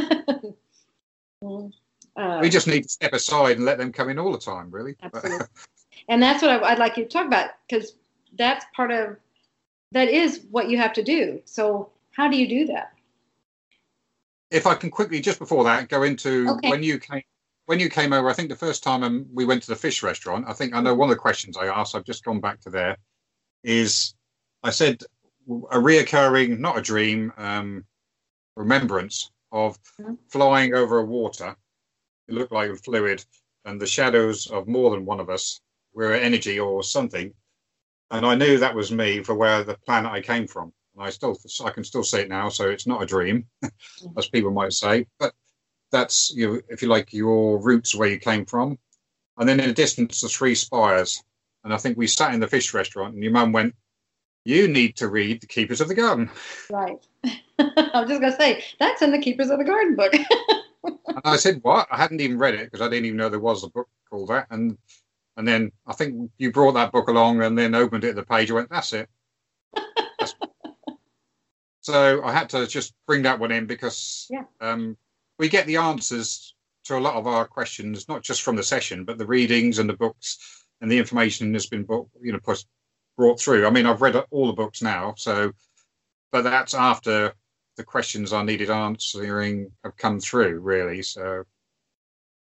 Speaker 2: uh, we just need to step aside and let them come in all the time, really.
Speaker 1: Absolutely. And that's what I, I'd like you to talk about, because that's part of, that is what you have to do. So how do you do that?
Speaker 2: If I can quickly, just before that, go into okay. when you came when you came over, I think the first time um, we went to the fish restaurant, I think I know one of the questions I asked, I've just gone back to there, is I said a reoccurring, not a dream, um, remembrance of mm-hmm. flying over water. It looked like fluid, and the shadows of more than one of us were energy or something. And I knew that was me for where the planet I came from. And I still, I can still see it now, so it's not a dream, as people might say. But that's, you know, if you like, your roots where you came from. And then in the distance, the three spires. And I think we sat in the fish restaurant, and your mum went, "You need to read The Keepers of the Garden."
Speaker 1: Right. I was just going to say, that's in the Keepers of the Garden book.
Speaker 2: And I said, what? I hadn't even read it because I didn't even know there was a book called that. And and then I think you brought that book along and then opened it at the page and went, that's it. That's... So I had to just bring that one in because yeah. um, we get the answers to a lot of our questions, not just from the session, but the readings and the books and the information has been book, you know, put, brought through. I mean, I've read all the books now, so, but that's after the questions I needed answering have come through, really. So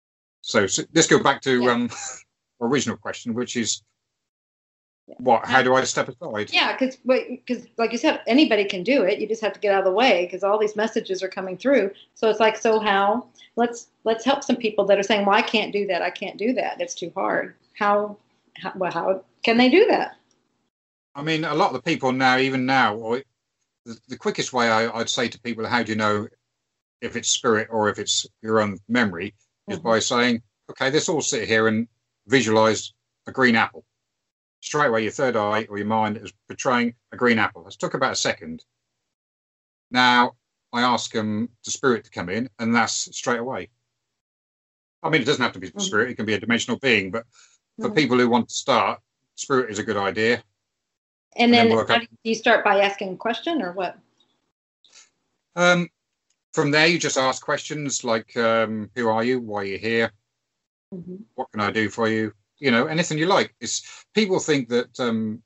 Speaker 2: So, so let's go back to
Speaker 1: yeah.
Speaker 2: um original question, which is what? How do I step aside?
Speaker 1: Yeah, because because like you said, anybody can do it. You just have to get out of the way because all these messages are coming through. So it's like, so how? Let's let's help some people that are saying, well, I can't do that. I can't do that. It's too hard. How? how well, how can they do that?
Speaker 2: I mean, a lot of the people now, even now, or the, the quickest way I, I'd say to people, how do you know if it's spirit or if it's your own memory, is mm-hmm. by saying, okay, let's all sit here and visualize a green apple. Straight away, your third eye or your mind is portraying a green apple. It took about a second. Now, I ask them the spirit to come in, and that's straight away. I mean, it doesn't have to be mm-hmm. spirit. It can be a dimensional being. But for mm-hmm. people who want to start, spirit is a good idea.
Speaker 1: And, and then, then how do you start by asking a question or what?
Speaker 2: Um, from there, you just ask questions like, um, who are you? Why are you here? Mm-hmm. What can I do for you? You know, anything you like. It's people think that um,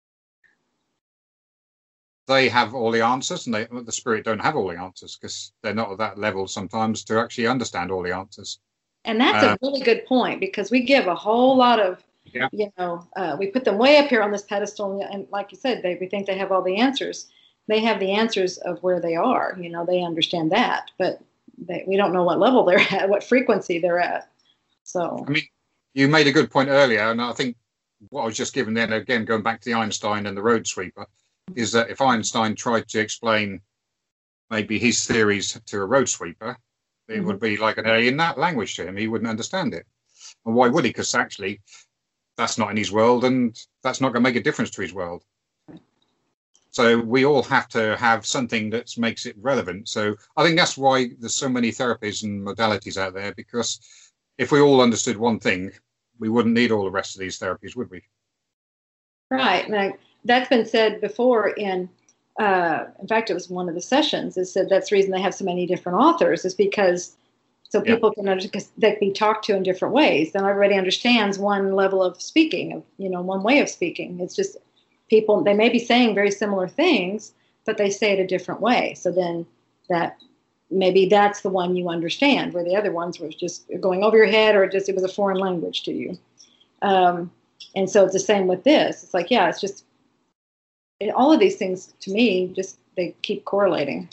Speaker 2: they have all the answers, and they, the spirit don't have all the answers because they're not at that level sometimes to actually understand all the answers.
Speaker 1: And that's uh, a really good point because we give a whole lot of, yeah. you know, uh, we put them way up here on this pedestal, and like you said, they we think they have all the answers. They have the answers of where they are. You know, they understand that, but they, we don't know what level they're at, what frequency they're at. So,
Speaker 2: I mean. You made a good point earlier, and I think what I was just given then, again, going back to the Einstein and the road sweeper, is that if Einstein tried to explain maybe his theories to a road sweeper, it mm-hmm. would be like an alien that language to him. He wouldn't understand it. And why would he? Because actually, that's not in his world, and that's not going to make a difference to his world. So we all have to have something that makes it relevant. So I think that's why there's so many therapies and modalities out there, because if we all understood one thing, we wouldn't need all the rest of these therapies, would we?
Speaker 1: Right. Now, that's been said before in, uh, in fact, it was one of the sessions. It said that's the reason they have so many different authors is because so people yeah. can understand, they can be talked to in different ways. Then everybody understands one level of speaking, of you know, one way of speaking. It's just people, they may be saying very similar things, but they say it a different way. So then that maybe that's the one you understand, where the other ones were just going over your head, or just it was a foreign language to you. Um, and so it's the same with this. It's like, yeah, it's just it, all of these things to me, just they keep correlating.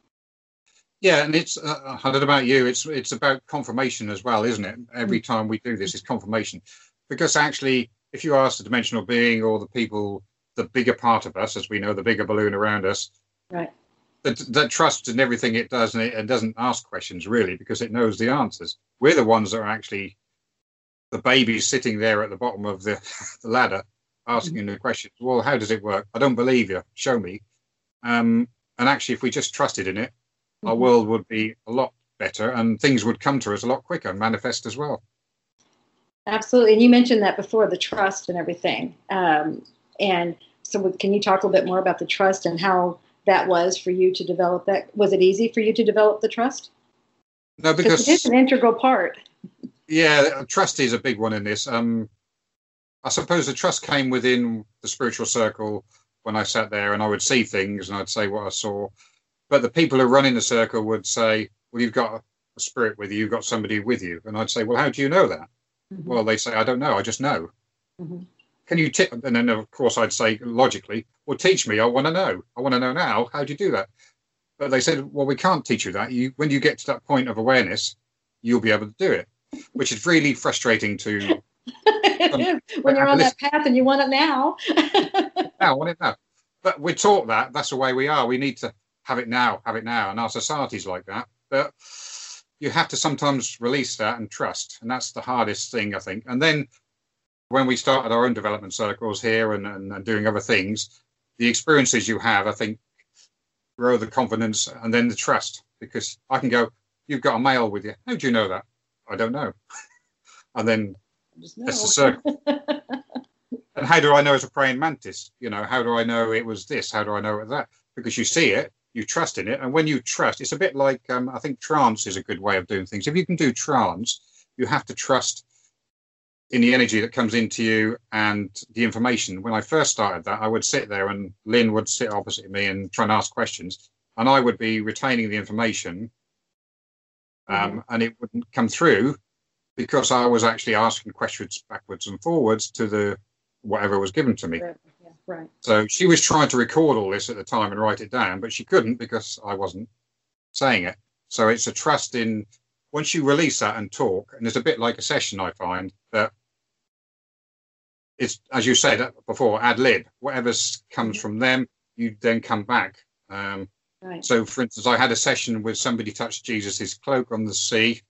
Speaker 2: Yeah, and it's uh, I don't know about you. It's it's about confirmation as well, isn't it? Every time we do this, it's confirmation, because actually, if you ask the dimensional being or the people, the bigger part of us, as we know, the bigger balloon around us,
Speaker 1: right.
Speaker 2: That, that trusts in everything it does, and it, it doesn't ask questions really because it knows the answers. We're the ones that are actually the babies sitting there at the bottom of the, the ladder asking mm-hmm. the questions. Well, how does it work? I don't believe you. Show me. Um, and actually, if we just trusted in it, mm-hmm. our world would be a lot better and things would come to us a lot quicker and manifest as well.
Speaker 1: Absolutely. And you mentioned that before, the trust and everything. Um, and so can you talk a little bit more about the trust and how that was for you to develop that? Was it easy for you to develop the trust?
Speaker 2: No, because
Speaker 1: it's an integral part.
Speaker 2: Yeah, trust is a big one in this. Um, I suppose the trust came within the spiritual circle when I sat there and I would see things and I'd say what I saw. But the people who run in the circle would say, well, you've got a spirit with you, you've got somebody with you. And I'd say, well, how do you know that? Mm-hmm. Well, they say, I don't know, I just know. Mm-hmm. Can you tip? And then, of course, I'd say logically, well, teach me. I want to know. I want to know now. How do you do that? But they said, well, we can't teach you that. You, when you get to that point of awareness, you'll be able to do it, which is really frustrating to.
Speaker 1: um, when you're on that path and you want it now.
Speaker 2: now, I want it now. But we're taught that. That's the way we are. We need to have it now, have it now. And our society's like that. But you have to sometimes release that and trust. And that's the hardest thing, I think. And then when we started our own development circles here and, and, and doing other things, the experiences you have, I think, grow the confidence and then the trust. Because I can go, you've got a male with you. How do you know that? I don't know. And then it's the circle. And how do I know it's a praying mantis? You know, how do I know it was this? How do I know it was that? Because you see it, you trust in it. And when you trust, it's a bit like, um, I think trance is a good way of doing things. If you can do trance, you have to trust in the energy that comes into you and the information. When I first started that, I would sit there and Lynn would sit opposite me and try and ask questions. And I would be retaining the information um, mm-hmm. and it wouldn't come through because I was actually asking questions backwards and forwards to the whatever was given to me.
Speaker 1: Right. Yeah, right.
Speaker 2: So she was trying to record all this at the time and write it down, but she couldn't because I wasn't saying it. So it's a trust in, once you release that and talk, and it's a bit like a session, I find, that it's, as you said before, ad lib. Whatever comes mm-hmm. from them, you then come back. Um,
Speaker 1: right.
Speaker 2: So, for instance, I had a session with somebody touched Jesus's cloak on the sea.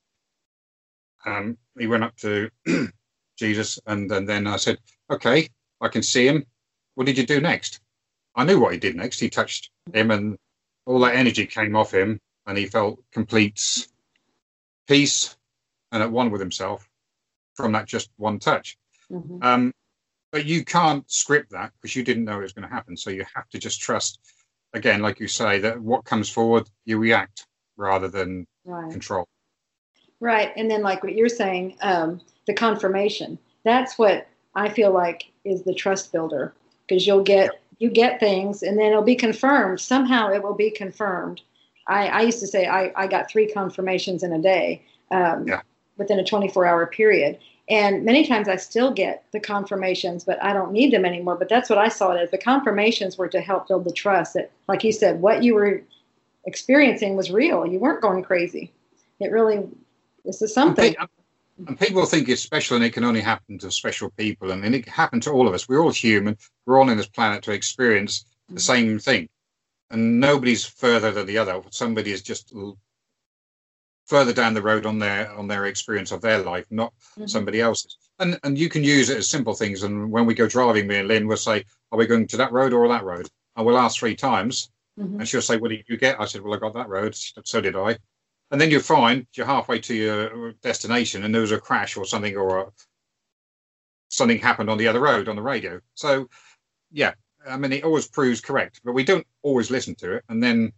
Speaker 2: Um, he went up to Jesus, and, and then I said, okay, I can see him. What did you do next? I knew what he did next. He touched him, and all that energy came off him, and he felt complete peace and at one with himself from that just one touch.
Speaker 1: Mm-hmm.
Speaker 2: Um, but you can't script that because you didn't know it was going to happen. So you have to just trust, again, like you say, that what comes forward, you react rather than
Speaker 1: right.
Speaker 2: control.
Speaker 1: Right. And then like what you're saying, um, the confirmation, that's what I feel like is the trust builder, because you'll get, you get things and then it'll be confirmed. Somehow it will be confirmed. I, I used to say I, I got three confirmations in a day um,
Speaker 2: yeah.
Speaker 1: within a twenty-four hour period. And many times I still get the confirmations, but I don't need them anymore. But that's what I saw it as. The confirmations were to help build the trust that, like you said, what you were experiencing was real. You weren't going crazy. It really, this is something.
Speaker 2: And, pe- and people think it's special and it can only happen to special people. And, and it can happen to all of us. We're all human. We're all on this planet to experience the mm-hmm. same thing. And nobody's further than the other. Somebody is just further down the road on their on their experience of their life, not mm-hmm. somebody else's. And and you can use it as simple things. And when we go driving, me and Lynn will say, are we going to that road or that road? And we'll ask three times. Mm-hmm. And she'll say, what did you get? I said, well, I got that road. So did I. And then you find you're halfway to your destination and there was a crash or something, or a, something happened on the other road on the radio. So, yeah, I mean, it always proves correct, but we don't always listen to it. And then...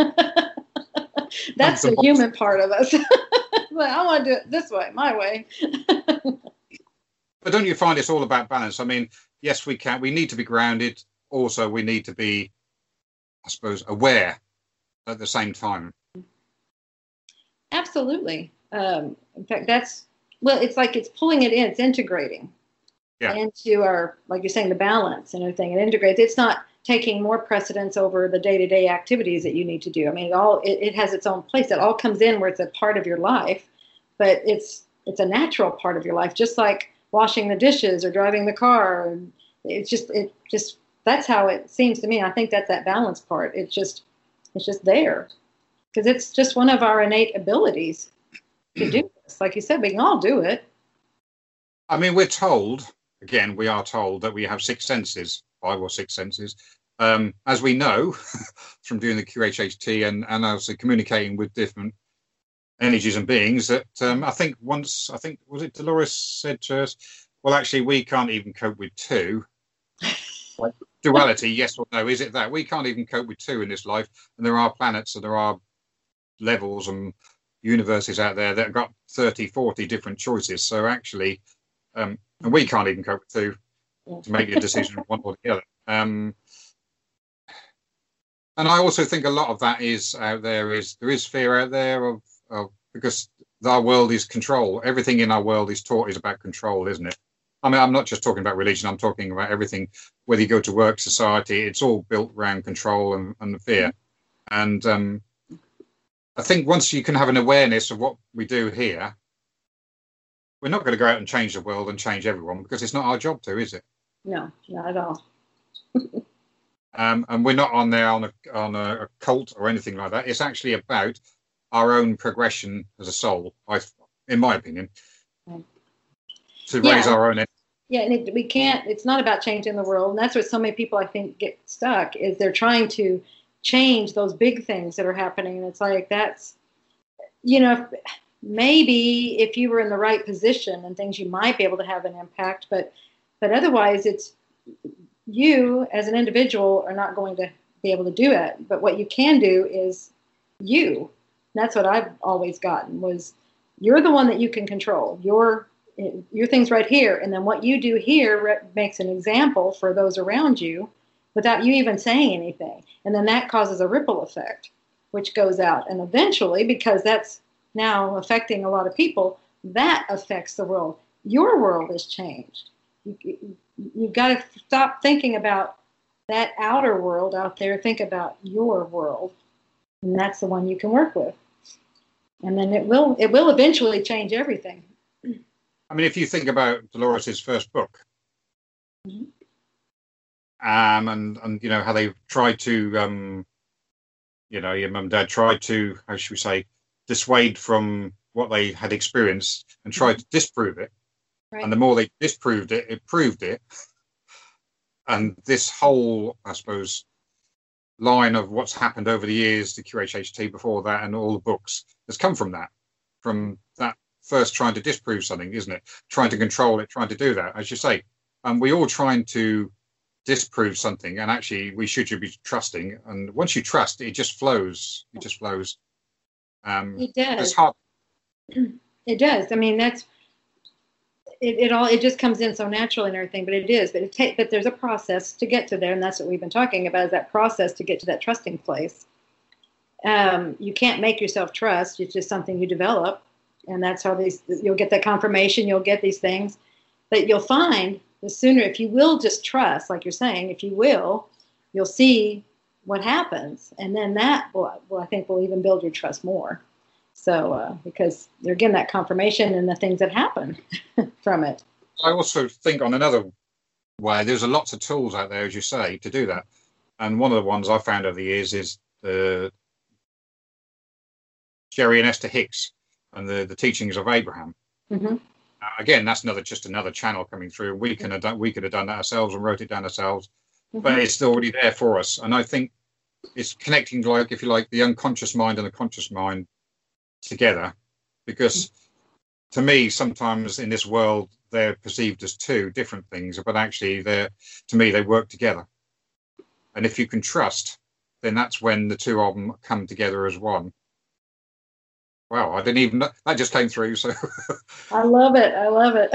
Speaker 1: That's the human part of us. But I want to do it this way, my way.
Speaker 2: But don't you find it's all about balance? I mean, yes, we can. We need to be grounded. Also, we need to be, I suppose, aware at the same time.
Speaker 1: Absolutely. Um, in fact, that's, well, it's like it's pulling it in. It's integrating
Speaker 2: yeah.
Speaker 1: into our, like you're saying, the balance and everything. It integrates. It's not taking more precedence over the day-to-day activities that you need to do. I mean, it all it, it has its own place. It all comes in where it's a part of your life, but it's it's a natural part of your life, just like washing the dishes or driving the car. It's just it just that's how it seems to me. I think that's that balance part. It's just it's just there because it's just one of our innate abilities to do this. Like you said, we can all do it.
Speaker 2: I mean, we're told, again, we are told that we have six senses. Five or six senses, um, as we know from doing the Q H H T and, and also communicating with different energies and beings, that um, I think once, I think, was it Dolores said to us, well, actually, we can't even cope with two. Like, duality, yes or no, is it that? We can't even cope with two in this life. And there are planets and there are levels and universes out there that have got thirty, forty different choices. So actually, um, and we can't even cope with two. To make a decision one or the other. Um, and I also think a lot of that is out there is there is fear out there of, of because our world is control. Everything in our world is taught is about control, isn't it? I mean, I'm not just talking about religion. I'm talking about everything. Whether you go to work, society, it's all built around control and, and fear. And um, I think once you can have an awareness of what we do here, we're not going to go out and change the world and change everyone because it's not our job to, is it?
Speaker 1: No, not at all.
Speaker 2: um, and we're not on there on a on a, a cult or anything like that. It's actually about our own progression as a soul, I, in my opinion, right. to
Speaker 1: yeah.
Speaker 2: raise our own.
Speaker 1: Yeah, and it, we can't. It's not about changing the world, and that's where so many people I think get stuck. Is they're trying to change those big things that are happening, and it's like that's, you know, if, maybe if you were in the right position and things, you might be able to have an impact, but. But otherwise, it's you as an individual are not going to be able to do it. But what you can do is you. That's what I've always gotten was you're the one that you can control. Your your thing's right here. And then what you do here re- makes an example for those around you without you even saying anything. And then that causes a ripple effect, which goes out. And eventually, because that's now affecting a lot of people, that affects the world. Your world has changed. You, you, you've got to stop thinking about that outer world out there. Think about your world, and that's the one you can work with. And then it will it will eventually change everything.
Speaker 2: I mean, if you think about Dolores's first book,
Speaker 1: mm-hmm.
Speaker 2: um, and and you know how they tried to, um, you know, your mum and dad tried to, how should we say, dissuade from what they had experienced and tried mm-hmm. to disprove it. Right. And the more they disproved it, it proved it. And this whole, I suppose, line of what's happened over the years, the Q H H T before that, and all the books has come from that, from that first trying to disprove something, isn't it? Trying to control it, trying to do that, as you say. And um, we all trying to disprove something, and actually we should be trusting. And once you trust, it just flows. It just flows. Um,
Speaker 1: it does.
Speaker 2: It's hard.
Speaker 1: It does. I mean, that's it, it. All it just comes in so naturally and everything. But it is. But it take. But there's a process to get to there, and that's what we've been talking about. Is that process to get to that trusting place. Um, you can't make yourself trust. It's just something you develop. And that's how these, you'll get that confirmation, you'll get these things. But you'll find the sooner, if you will just trust, like you're saying, if you will, you'll see what happens. And then that will, will I think, will even build your trust more. So, uh, because you're getting that confirmation and the things that happen from it.
Speaker 2: I also think on another way, there's a lots of tools out there, as you say, to do that. And one of the ones I've found over the years is the Jerry and Esther Hicks and the, the teachings of Abraham.
Speaker 1: Mm-hmm.
Speaker 2: Uh, again, that's another just another channel coming through. We can have done, we could have done that ourselves and wrote it down ourselves, mm-hmm. but it's already there for us. And I think it's connecting, like if you like, the unconscious mind and the conscious mind together, because mm-hmm. to me, sometimes in this world they're perceived as two different things, but actually they're, to me, they work together. And if you can trust, then that's when the two of them come together as one. Wow, I didn't even know. That just came through. So
Speaker 1: I love it. I love it.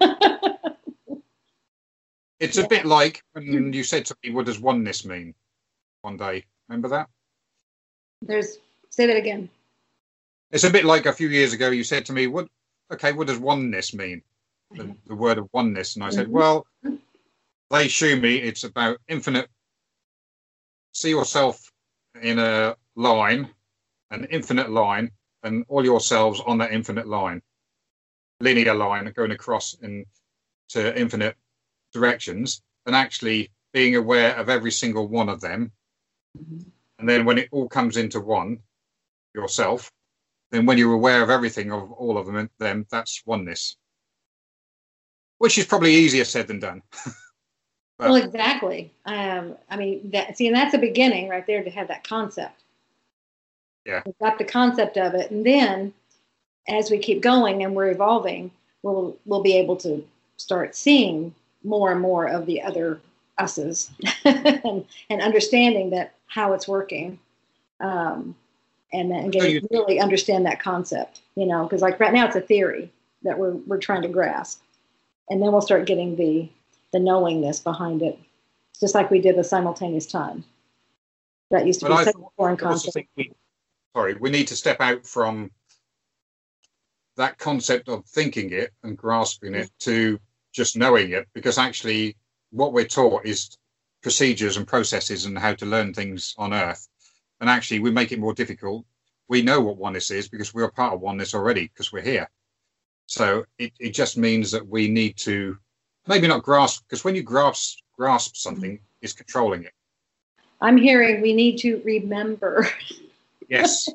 Speaker 2: It's yeah. a bit like when you said to me, what does oneness mean one day? Remember that?
Speaker 1: There's, say that again.
Speaker 2: It's a bit like a few years ago, you said to me, what, okay, what does oneness mean? The, the word of oneness. And I said, mm-hmm. well, they show me it's about infinite. See yourself in a line, an infinite line, and all yourselves on that infinite line, linear line going across into infinite directions, and actually being aware of every single one of them. Mm-hmm. And then when it all comes into one, yourself, then when you're aware of everything of all of them, then that's oneness. Which is probably easier said than done.
Speaker 1: But, well, exactly. Um, I mean, that, see, and that's a beginning right there to have that concept.
Speaker 2: Yeah.
Speaker 1: We've got the concept of it, and then as we keep going and we're evolving, we'll we'll be able to start seeing more and more of the other us's and, and understanding that how it's working, um, and then getting so you, really understand that concept. You know, because like right now it's a theory that we're we're trying to grasp, and then we'll start getting the the knowingness behind it, just like we did with simultaneous time. That used to but be I such a foreign concept.
Speaker 2: Sorry, we need to step out from that concept of thinking it and grasping it to just knowing it, because actually what we're taught is procedures and processes and how to learn things on Earth. And actually we make it more difficult. We know what oneness is because we are part of oneness already because we're here. So it, it just means that we need to maybe not grasp, because when you grasp, grasp something, it's controlling it.
Speaker 1: I'm hearing we need to remember.
Speaker 2: Yes.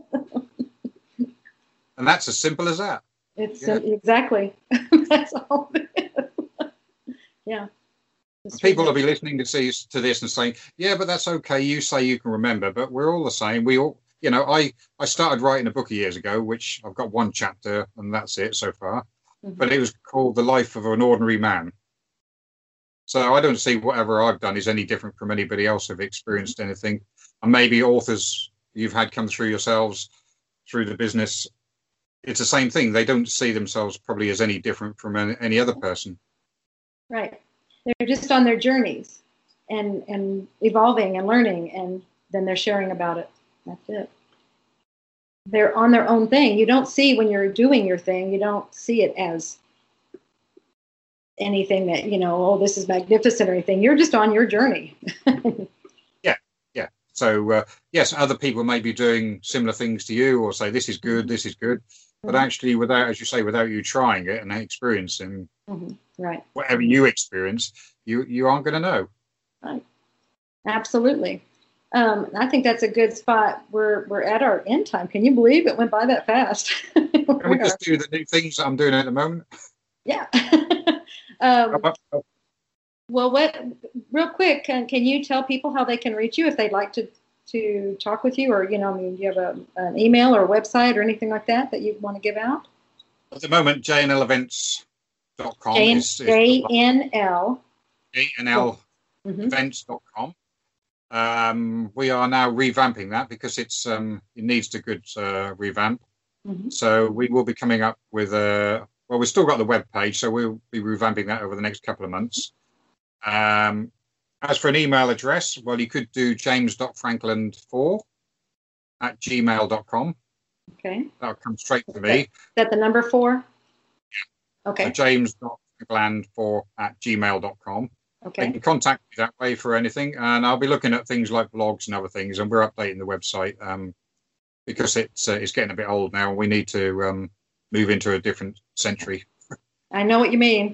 Speaker 2: And that's as simple as that.
Speaker 1: It's yeah. sim- exactly. That's all it is. Yeah.
Speaker 2: People will be listening to see to this and saying, yeah, but that's okay. You say you can remember, but we're all the same. We all, you know, I, I started writing a book years ago, which I've got one chapter and that's it so far. Mm-hmm. But it was called The Life of an Ordinary Man. So I don't see whatever I've done is any different from anybody else who've experienced anything. And maybe authors you've had come through yourselves through the business, it's the same thing. They don't see themselves probably as any different from any, any other person.
Speaker 1: Right. They're just on their journeys and, and evolving and learning, and then they're sharing about it. That's it. they're on their own thing. You don't see when you're doing your thing, you don't see it as anything that, you know, oh, this is magnificent or anything. You're just on your journey.
Speaker 2: yeah, yeah. So, uh, yes, other people may be doing similar things to you or say, this is good, this is good. But mm-hmm. actually, without, as you say, without you trying it and experiencing
Speaker 1: mm-hmm. right.
Speaker 2: whatever you experience, you, you aren't going to know.
Speaker 1: Right. Absolutely. Um, I think that's a good spot. We're we're at our end time. Can you believe it went by that fast?
Speaker 2: Can we just do the new things that I'm doing at the moment?
Speaker 1: Yeah. um, well, what? Real quick, can, can you tell people how they can reach you if they'd like to to talk with you, or you know, I mean, do you have a, an email or a website or anything like that that you want to give out?
Speaker 2: At the moment, j n l events dot com
Speaker 1: J-
Speaker 2: is, is
Speaker 1: J N L
Speaker 2: J N L events dot com. Um, we are now revamping that because it's um, it needs a good uh, revamp. Mm-hmm. So we will be coming up with a well, we've still got the web page, so we'll be revamping that over the next couple of months. Um, as for an email address, well, you could do james dot frankland four at gmail dot com.
Speaker 1: Okay.
Speaker 2: That'll come straight to me.
Speaker 1: Is that the number four?
Speaker 2: Yeah.
Speaker 1: Okay.
Speaker 2: So james dot frankland four at gmail dot com.
Speaker 1: Okay.
Speaker 2: They can contact me that way for anything, and I'll be looking at things like blogs and other things, and we're updating the website um, because it's uh, it's getting a bit old now. We need to um, move into a different century.
Speaker 1: I know what you mean.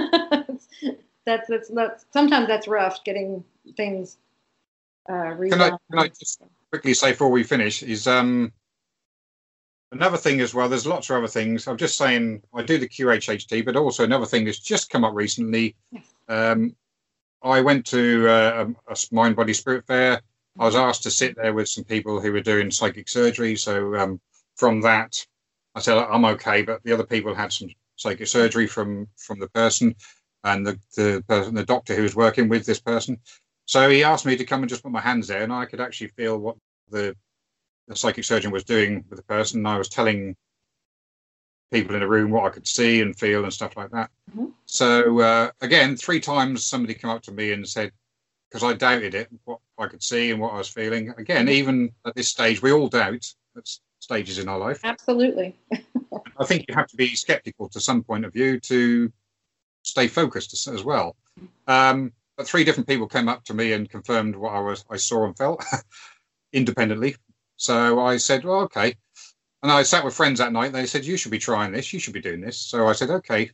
Speaker 1: that's, that's that's sometimes that's rough getting things. Uh,
Speaker 2: can I can I just quickly say before we finish is um, another thing as well. There's lots of other things. I'm just saying I do the Q H H T, but also another thing that's just come up recently.
Speaker 1: Yes.
Speaker 2: Um, I went to uh, a Mind Body Spirit Fair. I was asked to sit there with some people who were doing psychic surgery. So um, from that, I said, I'm okay. But the other people had some psychic surgery from, from the person and the, the person, the doctor who was working with this person. So he asked me to come and just put my hands there, and I could actually feel what the, the psychic surgeon was doing with the person. And I was telling people in the room what I could see and feel and stuff like that. Mm-hmm. So uh, again, three times somebody came up to me and said, because I doubted it, what I could see and what I was feeling. Again, mm-hmm. even at this stage, we all doubt at stages in our life.
Speaker 1: Absolutely.
Speaker 2: I think you have to be skeptical to some point of view to stay focused as well. Um, but three different people came up to me and confirmed what I was, I saw and felt independently. So I said, well, okay. And I sat with friends that night. They said, you should be trying this. You should be doing this. So I said, okay.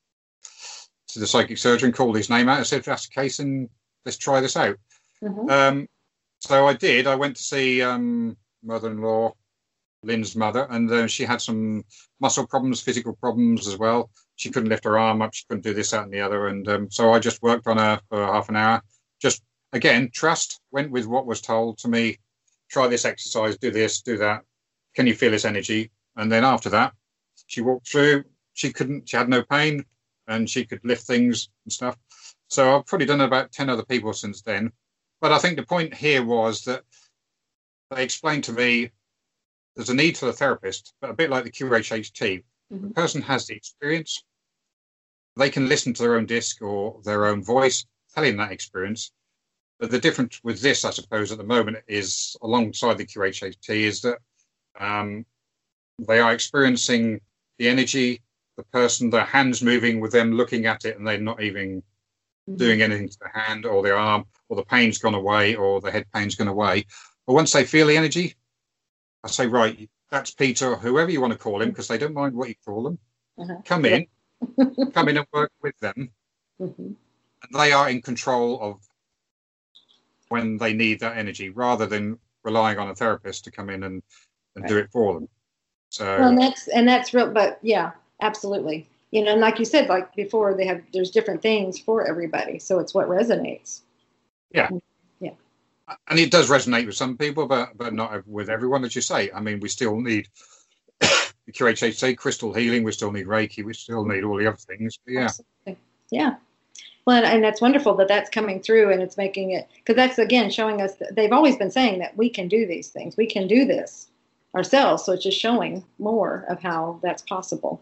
Speaker 2: To the psychic surgeon, called his name out. I said, if that's the case, then let's try this out. Mm-hmm. Um, so I did. I went to see um, mother-in-law, Lynn's mother, and uh, she had some muscle problems, physical problems as well. She couldn't lift her arm up. She couldn't do this, that, and the other. And um, so I just worked on her for half an hour. Just, again, trust, went with what was told to me. Try this exercise, do this, do that. Can you feel this energy? And then after that, she walked through. She couldn't, she had no pain and she could lift things and stuff. So I've probably done about ten other people since then. But I think the point here was that they explained to me there's a need for the therapist, but a bit like the Q H H T, mm-hmm. the person has the experience. They can listen to their own disc or their own voice telling that experience. But the difference with this, I suppose, at the moment is alongside the Q H H T is that Um, they are experiencing the energy, the person, their hands moving with them looking at it, and they're not even mm-hmm. doing anything to the hand or their arm, or the pain's gone away, or the head pain's gone away. But once they feel the energy, I say, right, that's Peter, or whoever you want to call him, because they don't mind what you call them. Uh-huh. Come in, come in and work with them. Mm-hmm. And they are in control of when they need that energy, rather than relying on a therapist to come in and and right. do it for them. So
Speaker 1: well, and that's and that's real, but yeah, absolutely. You know, and like you said, like before, they have there's different things for everybody, so it's what resonates.
Speaker 2: Yeah,
Speaker 1: yeah,
Speaker 2: and it does resonate with some people, but but not with everyone, as you say. I mean, we still need the Q H H T, crystal healing. We still need Reiki. We still need all the other things. But yeah,
Speaker 1: absolutely. Yeah. Well, and that's wonderful that that's coming through, and it's making it, because that's again showing us that they've always been saying that we can do these things, we can do this ourselves. So it's just showing more of how that's possible.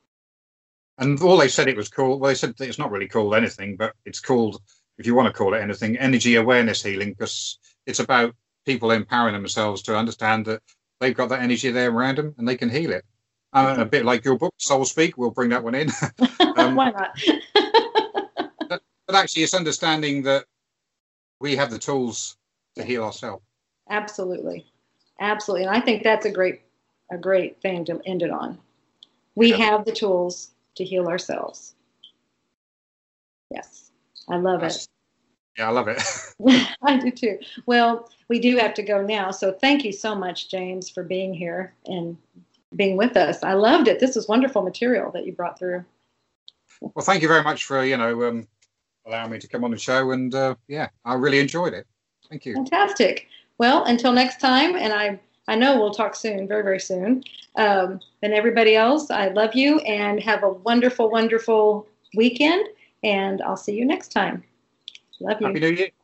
Speaker 2: And all they said it was called, well, they said it's not really called anything, but it's called, if you want to call it anything, energy awareness healing, because it's about people empowering themselves to understand that they've got that energy there around them, and they can heal it. Uh, a bit like your book, Soul Speak. We'll bring that one in. um,
Speaker 1: Why not?
Speaker 2: but, but actually, it's understanding that we have the tools to heal ourselves.
Speaker 1: Absolutely, absolutely, and I think that's a great, a great thing to end it on. We yeah. have the tools to heal ourselves. Yes, I love that's, it.
Speaker 2: Yeah, I love it.
Speaker 1: I do too. Well, we do have to go now, so thank you so much, James, for being here and being with us. I loved it. This was wonderful material that you brought through.
Speaker 2: Well, thank you very much for, you know, um, allowing me to come on the show. And uh, yeah, I really enjoyed it. Thank you.
Speaker 1: Fantastic. Well, until next time, and I, I know we'll talk soon, very, very soon. Um, and everybody else, I love you and have a wonderful, wonderful weekend. And I'll see you next time. Love you.
Speaker 2: Happy New Year.